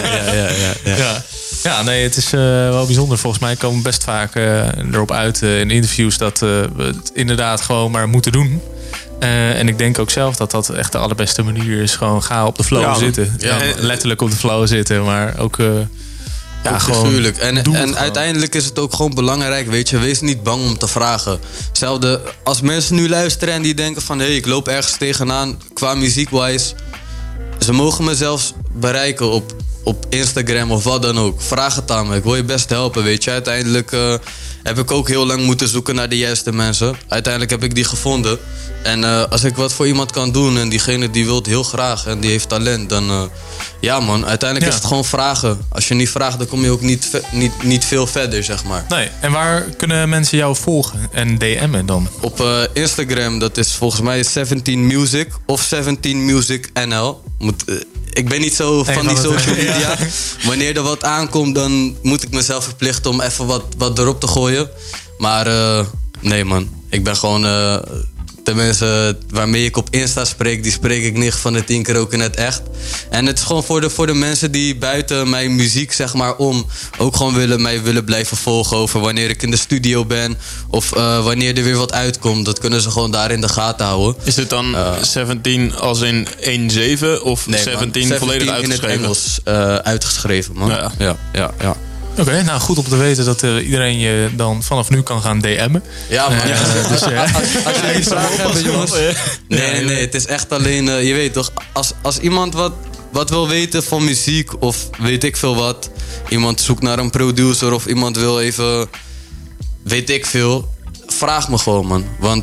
Ja, nee, het is wel bijzonder. Volgens mij komen we best vaak erop uit in interviews dat we het inderdaad gewoon maar moeten doen. En ik denk ook zelf dat dat echt de allerbeste manier is. Gewoon ga op de flow zitten. Ja, letterlijk op de flow zitten, maar ook... ja, gewoon natuurlijk. En uiteindelijk is het ook gewoon belangrijk, weet je. Wees niet bang om te vragen. Hetzelfde als mensen nu luisteren en die denken van... hé, ik loop ergens tegenaan qua muziek-wise. Ze mogen me zelfs bereiken op op Instagram of wat dan ook. Vraag het aan me. Ik wil je best helpen, weet je. Uiteindelijk heb ik ook heel lang moeten zoeken naar de juiste mensen. Uiteindelijk heb ik die gevonden. En als ik wat voor iemand kan doen en diegene die wil het heel graag en die heeft talent, dan ja man, uiteindelijk is het gewoon vragen. Als je niet vraagt, dan kom je ook niet veel verder, zeg maar. Nee, en waar kunnen mensen jou volgen en DM'en dan? Op Instagram, dat is volgens mij 17 Music of 17 Music NL. Ik ben niet zo van die social media. Wanneer er wat aankomt, dan moet ik mezelf verplichten om even wat erop te gooien. Maar nee man, ik ben gewoon... de mensen waarmee ik op Insta spreek, die spreek ik 9 van de 10 keer ook in het echt. En het is gewoon voor de mensen die buiten mijn muziek, zeg maar, om ook gewoon mij willen blijven volgen over wanneer ik in de studio ben of wanneer er weer wat uitkomt. Dat kunnen ze gewoon daar in de gaten houden. Is het dan 17 als in 1-7 of nee, 17 volledig uitgeschreven? In het Engels uitgeschreven, man. Ja. Oké, nou goed om te weten dat iedereen je dan vanaf nu kan gaan DM'en. Ja, man. Dus, als jullie vragen hebben, jongens. Nee, het is echt alleen, je weet toch, als iemand wat wil weten van muziek of weet ik veel wat. Iemand zoekt naar een producer of iemand wil even, weet ik veel. Vraag me gewoon, man. Want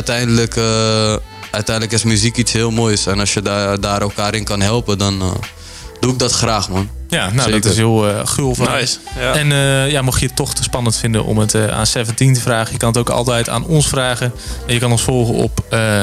uiteindelijk is muziek iets heel moois. En als je daar elkaar in kan helpen, dan doe ik dat graag, man. Ja, nou Zeker. dat is heel gul van. Nice, ja. En mocht je het toch te spannend vinden om het aan 17 te vragen, je kan het ook altijd aan ons vragen. En je kan ons volgen op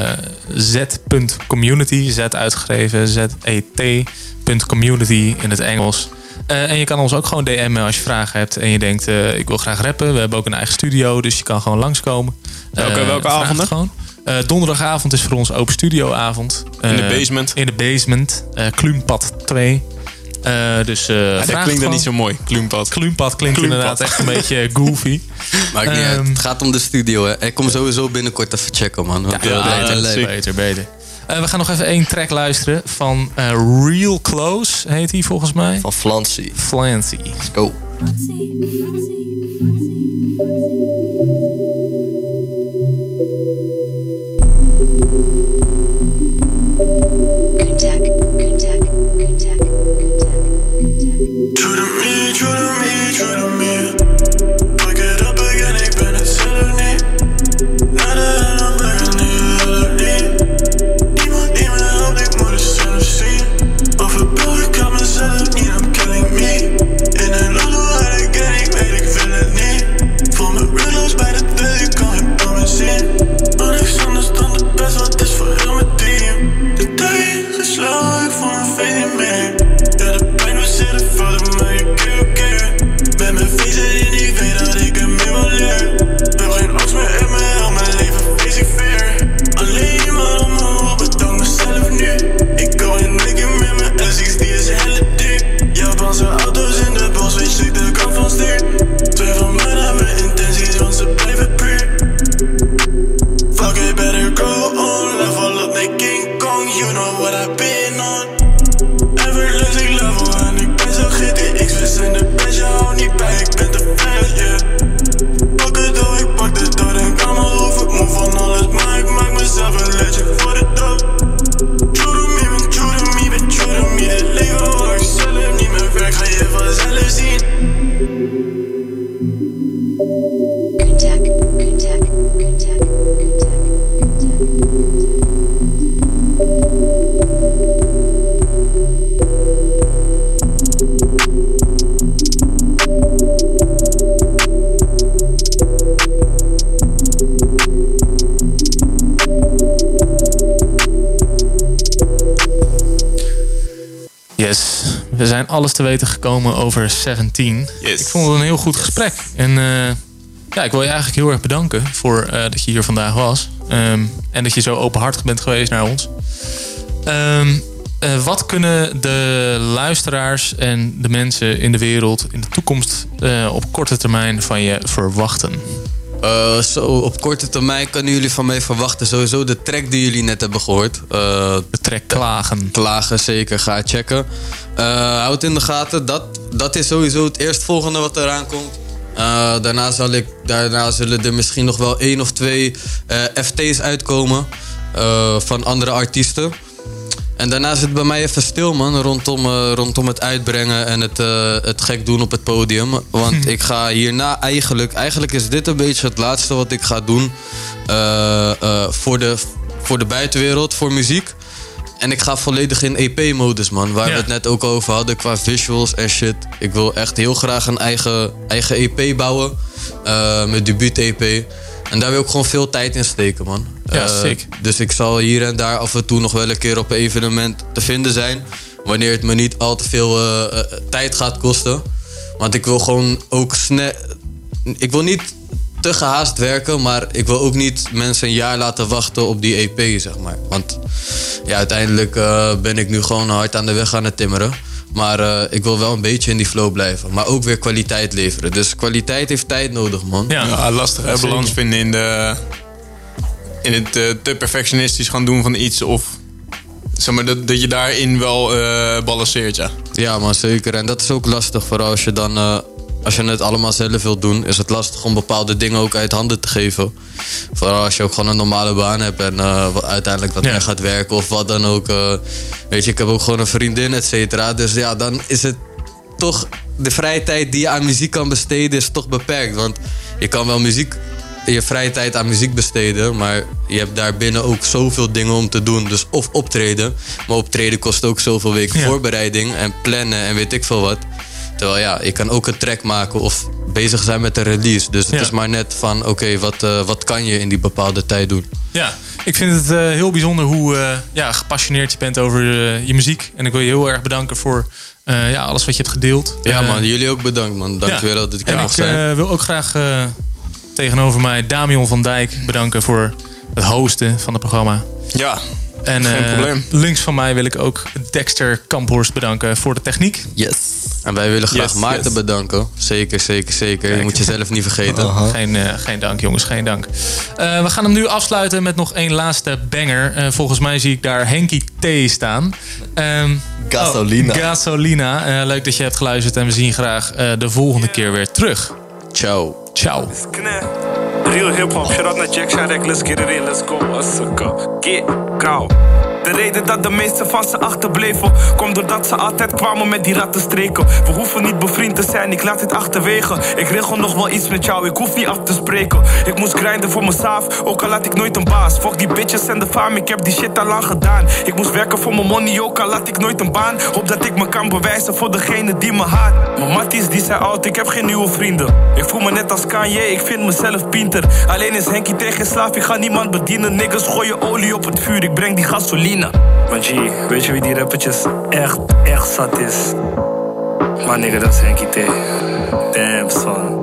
z.community, z uitgeschreven, zet.community in het Engels. En je kan ons ook gewoon DM'en als je vragen hebt en je denkt, ik wil graag rappen. We hebben ook een eigen studio, dus je kan gewoon langskomen. Welke avonden? Gewoon. Donderdagavond is voor ons open studioavond. In de basement. In de basement. Kluunpad 2. Dus dat klinkt dan niet zo mooi. Kluunpad klinkt inderdaad echt een beetje goofy. Maakt niet uit. Het gaat om de studio, hè. Ik kom sowieso binnenkort even checken, man. Beter. We gaan nog even 1 track luisteren van Real Close, heet hij volgens mij. Van Flancy. Let's go. True to me. Pick it up again, ik ben het zelf niet. Nadat en dan blijf het niet. Niemand die me helpt, ik moet het zelf zien. Overbouw, ik kan mezelf niet, I'm killing me. In een lotto had ik en ik weet, ik wil het niet. Voel me real bij de deur, je kan het bij me zien. Maar niks anders dan het best, wat is voor heel mijn team. De tijd is geslagen, ik voel me fade niet meer. Ja, de pijn was zeer de fouten, maar ik keer. Ben mijn vieze en ik weet dat ik hem meer wil leren. Heb geen angst meer in mijn heel mijn leven, face ik fear. Alleen maar om me op, bedank mezelf nu. Ik go in Nicky met mijn Essex, die is helle dik. Japanse auto's in de bos, weet je de kant van stuur. Twee van mij naar mijn intenties, want ze blijven puur. Fuck it, better go on. Level up met King Kong, you know what I've been on. Everlasting level en ik ben zo GTX, we zijn de best, je houdt niet bij, ik ben te ver, yeah. Pak het door, ik pak de dood en kan maar hoef ik move van alles, maar ik maak mezelf een legend voor de dood. True to me, ben true to me, ben true to me. Dit leven waar ik zelf niet meer werk, ga je vanzelf zien. Yes, we zijn alles te weten gekomen over 17. Yes. Ik vond het een heel goed gesprek. En ik wil je eigenlijk heel erg bedanken voor dat je hier vandaag was. En dat je zo openhartig bent geweest naar ons. Wat kunnen de luisteraars en de mensen in de wereld in de toekomst op korte termijn van je verwachten? Op korte termijn kunnen jullie van mij verwachten sowieso de track die jullie net hebben gehoord. De track Klagen. Klagen, zeker. Ga checken. Houd in de gaten. Dat is sowieso het eerstvolgende wat eraan komt. Daarna zullen er misschien nog wel 1 of 2 FT's uitkomen van andere artiesten. En daarna is het bij mij even stil, man. Rondom het uitbrengen en het gek doen op het podium. Want ik ga hierna eigenlijk is dit een beetje het laatste wat ik ga doen. Voor de buitenwereld, voor muziek. En ik ga volledig in EP-modus, man. Waar we het net ook over hadden qua visuals en shit. Ik wil echt heel graag een eigen EP bouwen. Mijn debuut-EP. En daar wil ik gewoon veel tijd in steken, man. Ja, sick. Dus ik zal hier en daar af en toe nog wel een keer op een evenement te vinden zijn. Wanneer het me niet al te veel tijd gaat kosten. Want ik wil gewoon ook snel... Ik wil niet te gehaast werken, maar ik wil ook niet mensen een jaar laten wachten op die EP, zeg maar. Want ja, uiteindelijk ben ik nu gewoon hard aan de weg aan het timmeren. Maar ik wil wel een beetje in die flow blijven. Maar ook weer kwaliteit leveren. Dus kwaliteit heeft tijd nodig, man. Ja, lastig hè, balans vinden in het te perfectionistisch gaan doen van iets. Of zeg maar, dat je daarin wel balanceert, ja. Ja, man, zeker. En dat is ook lastig. Vooral als je dan... Als je het allemaal zelf wilt doen, is het lastig om bepaalde dingen ook uit handen te geven. Vooral als je ook gewoon een normale baan hebt en uiteindelijk wat meer gaat werken of wat dan ook. Weet je, ik heb ook gewoon een vriendin, et cetera. Dus ja, dan is het toch... De vrije tijd die je aan muziek kan besteden is toch beperkt. Want je kan wel je vrije tijd aan muziek besteden, maar je hebt daarbinnen ook zoveel dingen om te doen. Dus of optreden, maar optreden kost ook zoveel weken voorbereiding en plannen en weet ik veel wat. Terwijl ja, ik kan ook een track maken of bezig zijn met een release. Dus het is maar net van, oké, wat kan je in die bepaalde tijd doen? Ja, ik vind het heel bijzonder hoe gepassioneerd je bent over je muziek. En ik wil je heel erg bedanken voor alles wat je hebt gedeeld. Ja man, jullie ook bedankt man. Dank je wel dat ik hier mag zijn. Ik wil ook graag tegenover mij Damian van Dijk bedanken voor het hosten van het programma. Ja, en geen probleem. Links van mij wil ik ook Dexter Kamphorst bedanken voor de techniek. Yes. En wij willen graag Maarten bedanken. Zeker. Kijk. Je moet jezelf niet vergeten. Geen dank, jongens. Geen dank. We gaan hem nu afsluiten met nog één laatste banger. Volgens mij zie ik daar Henky T staan. Gasolina. Gasolina. Leuk dat je hebt geluisterd. En we zien graag de volgende keer weer terug. Ciao. Real hip-hop, shout out naar Jack Sharek, let's get it in, let's go. Get go. De reden dat de meesten van ze achterbleven komt doordat ze altijd kwamen met die rattenstreken. We hoeven niet bevriend te zijn, ik laat dit achterwege. Ik regel nog wel iets met jou, ik hoef niet af te spreken. Ik moest grinden voor mezelf, ook al laat ik nooit een baas. Fuck die bitches en de fame, ik heb die shit al lang gedaan. Ik moest werken voor mijn money, ook al laat ik nooit een baan. Hoop dat ik me kan bewijzen voor degene die me haat. Mijn matties die zijn oud, ik heb geen nieuwe vrienden. Ik voel me net als Kanye, ik vind mezelf pinter. Alleen is Henky tegen slaaf, ik ga niemand bedienen. Niggas gooien olie op het vuur, ik breng die gasolina. Maar G, weet je wie die rappertjes echt zat is? Maar nigga, dat is Henky T. Damn son.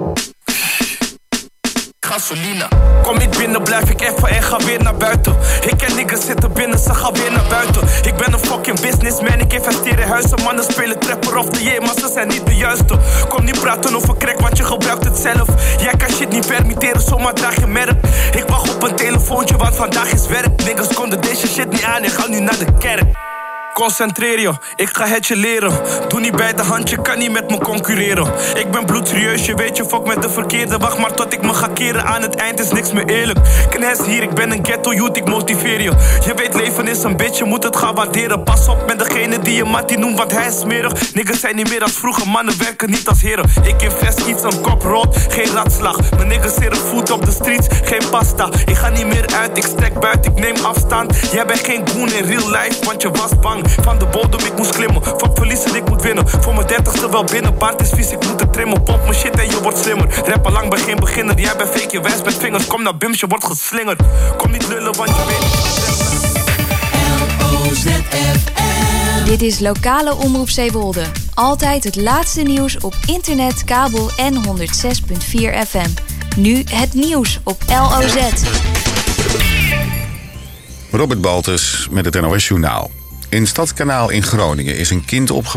Gasolina. Kom niet binnen, blijf ik even en ga weer naar buiten. Ik ken niggas zitten binnen, ze gaan weer naar buiten. Ik ben een fucking businessman, ik investeer in huizen. Mannen spelen trapper of de maar ze zijn niet de juiste. Kom niet praten over crack, want je gebruikt het zelf. Jij kan shit niet permitteren, zomaar draag je merk. Ik wacht op een telefoontje, want vandaag is werk. Niggas konden deze shit niet aan, ik ga nu naar de kerk. Concentreer je, ik ga het je leren. Doe niet bij de hand, je kan niet met me concurreren. Ik ben bloedserieus, je weet je fuck met de verkeerde. Wacht maar tot ik me ga keren, aan het eind is niks meer eerlijk. Knes hier, ik ben een ghetto youth, ik motiveer je. Je weet leven is een bitch, je moet het gaan waarderen. Pas op met degene die je mattie noemt, want hij is smerig. Niggas zijn niet meer als vroeger, mannen werken niet als heren. Ik invest iets, een kop rood, geen ratslag. Mijn niggas zeren voet op de streets, geen pasta. Ik ga niet meer uit, ik strek buiten, ik neem afstand. Jij bent geen goon in real life, want je was bang. Van de bodem, ik moest klimmen. Fuck verliezen, ik moet winnen. Voor mijn 30ste wel binnen. Baard is vies, ik moet het trimmen. Pomp mijn shit en je wordt slimmer. Rappen lang, ben geen beginner. Jij bent fake, je wijst met vingers. Kom naar Bims, je wordt geslingerd. Kom niet lullen, want je weet. Dit is lokale omroep Zeewolde. Altijd het laatste nieuws op internet, kabel en 106.4 FM. Nu het nieuws op LOZ. Robert Baltus met het NOS Journaal. In Stadskanaal in Groningen is een kind opgepakt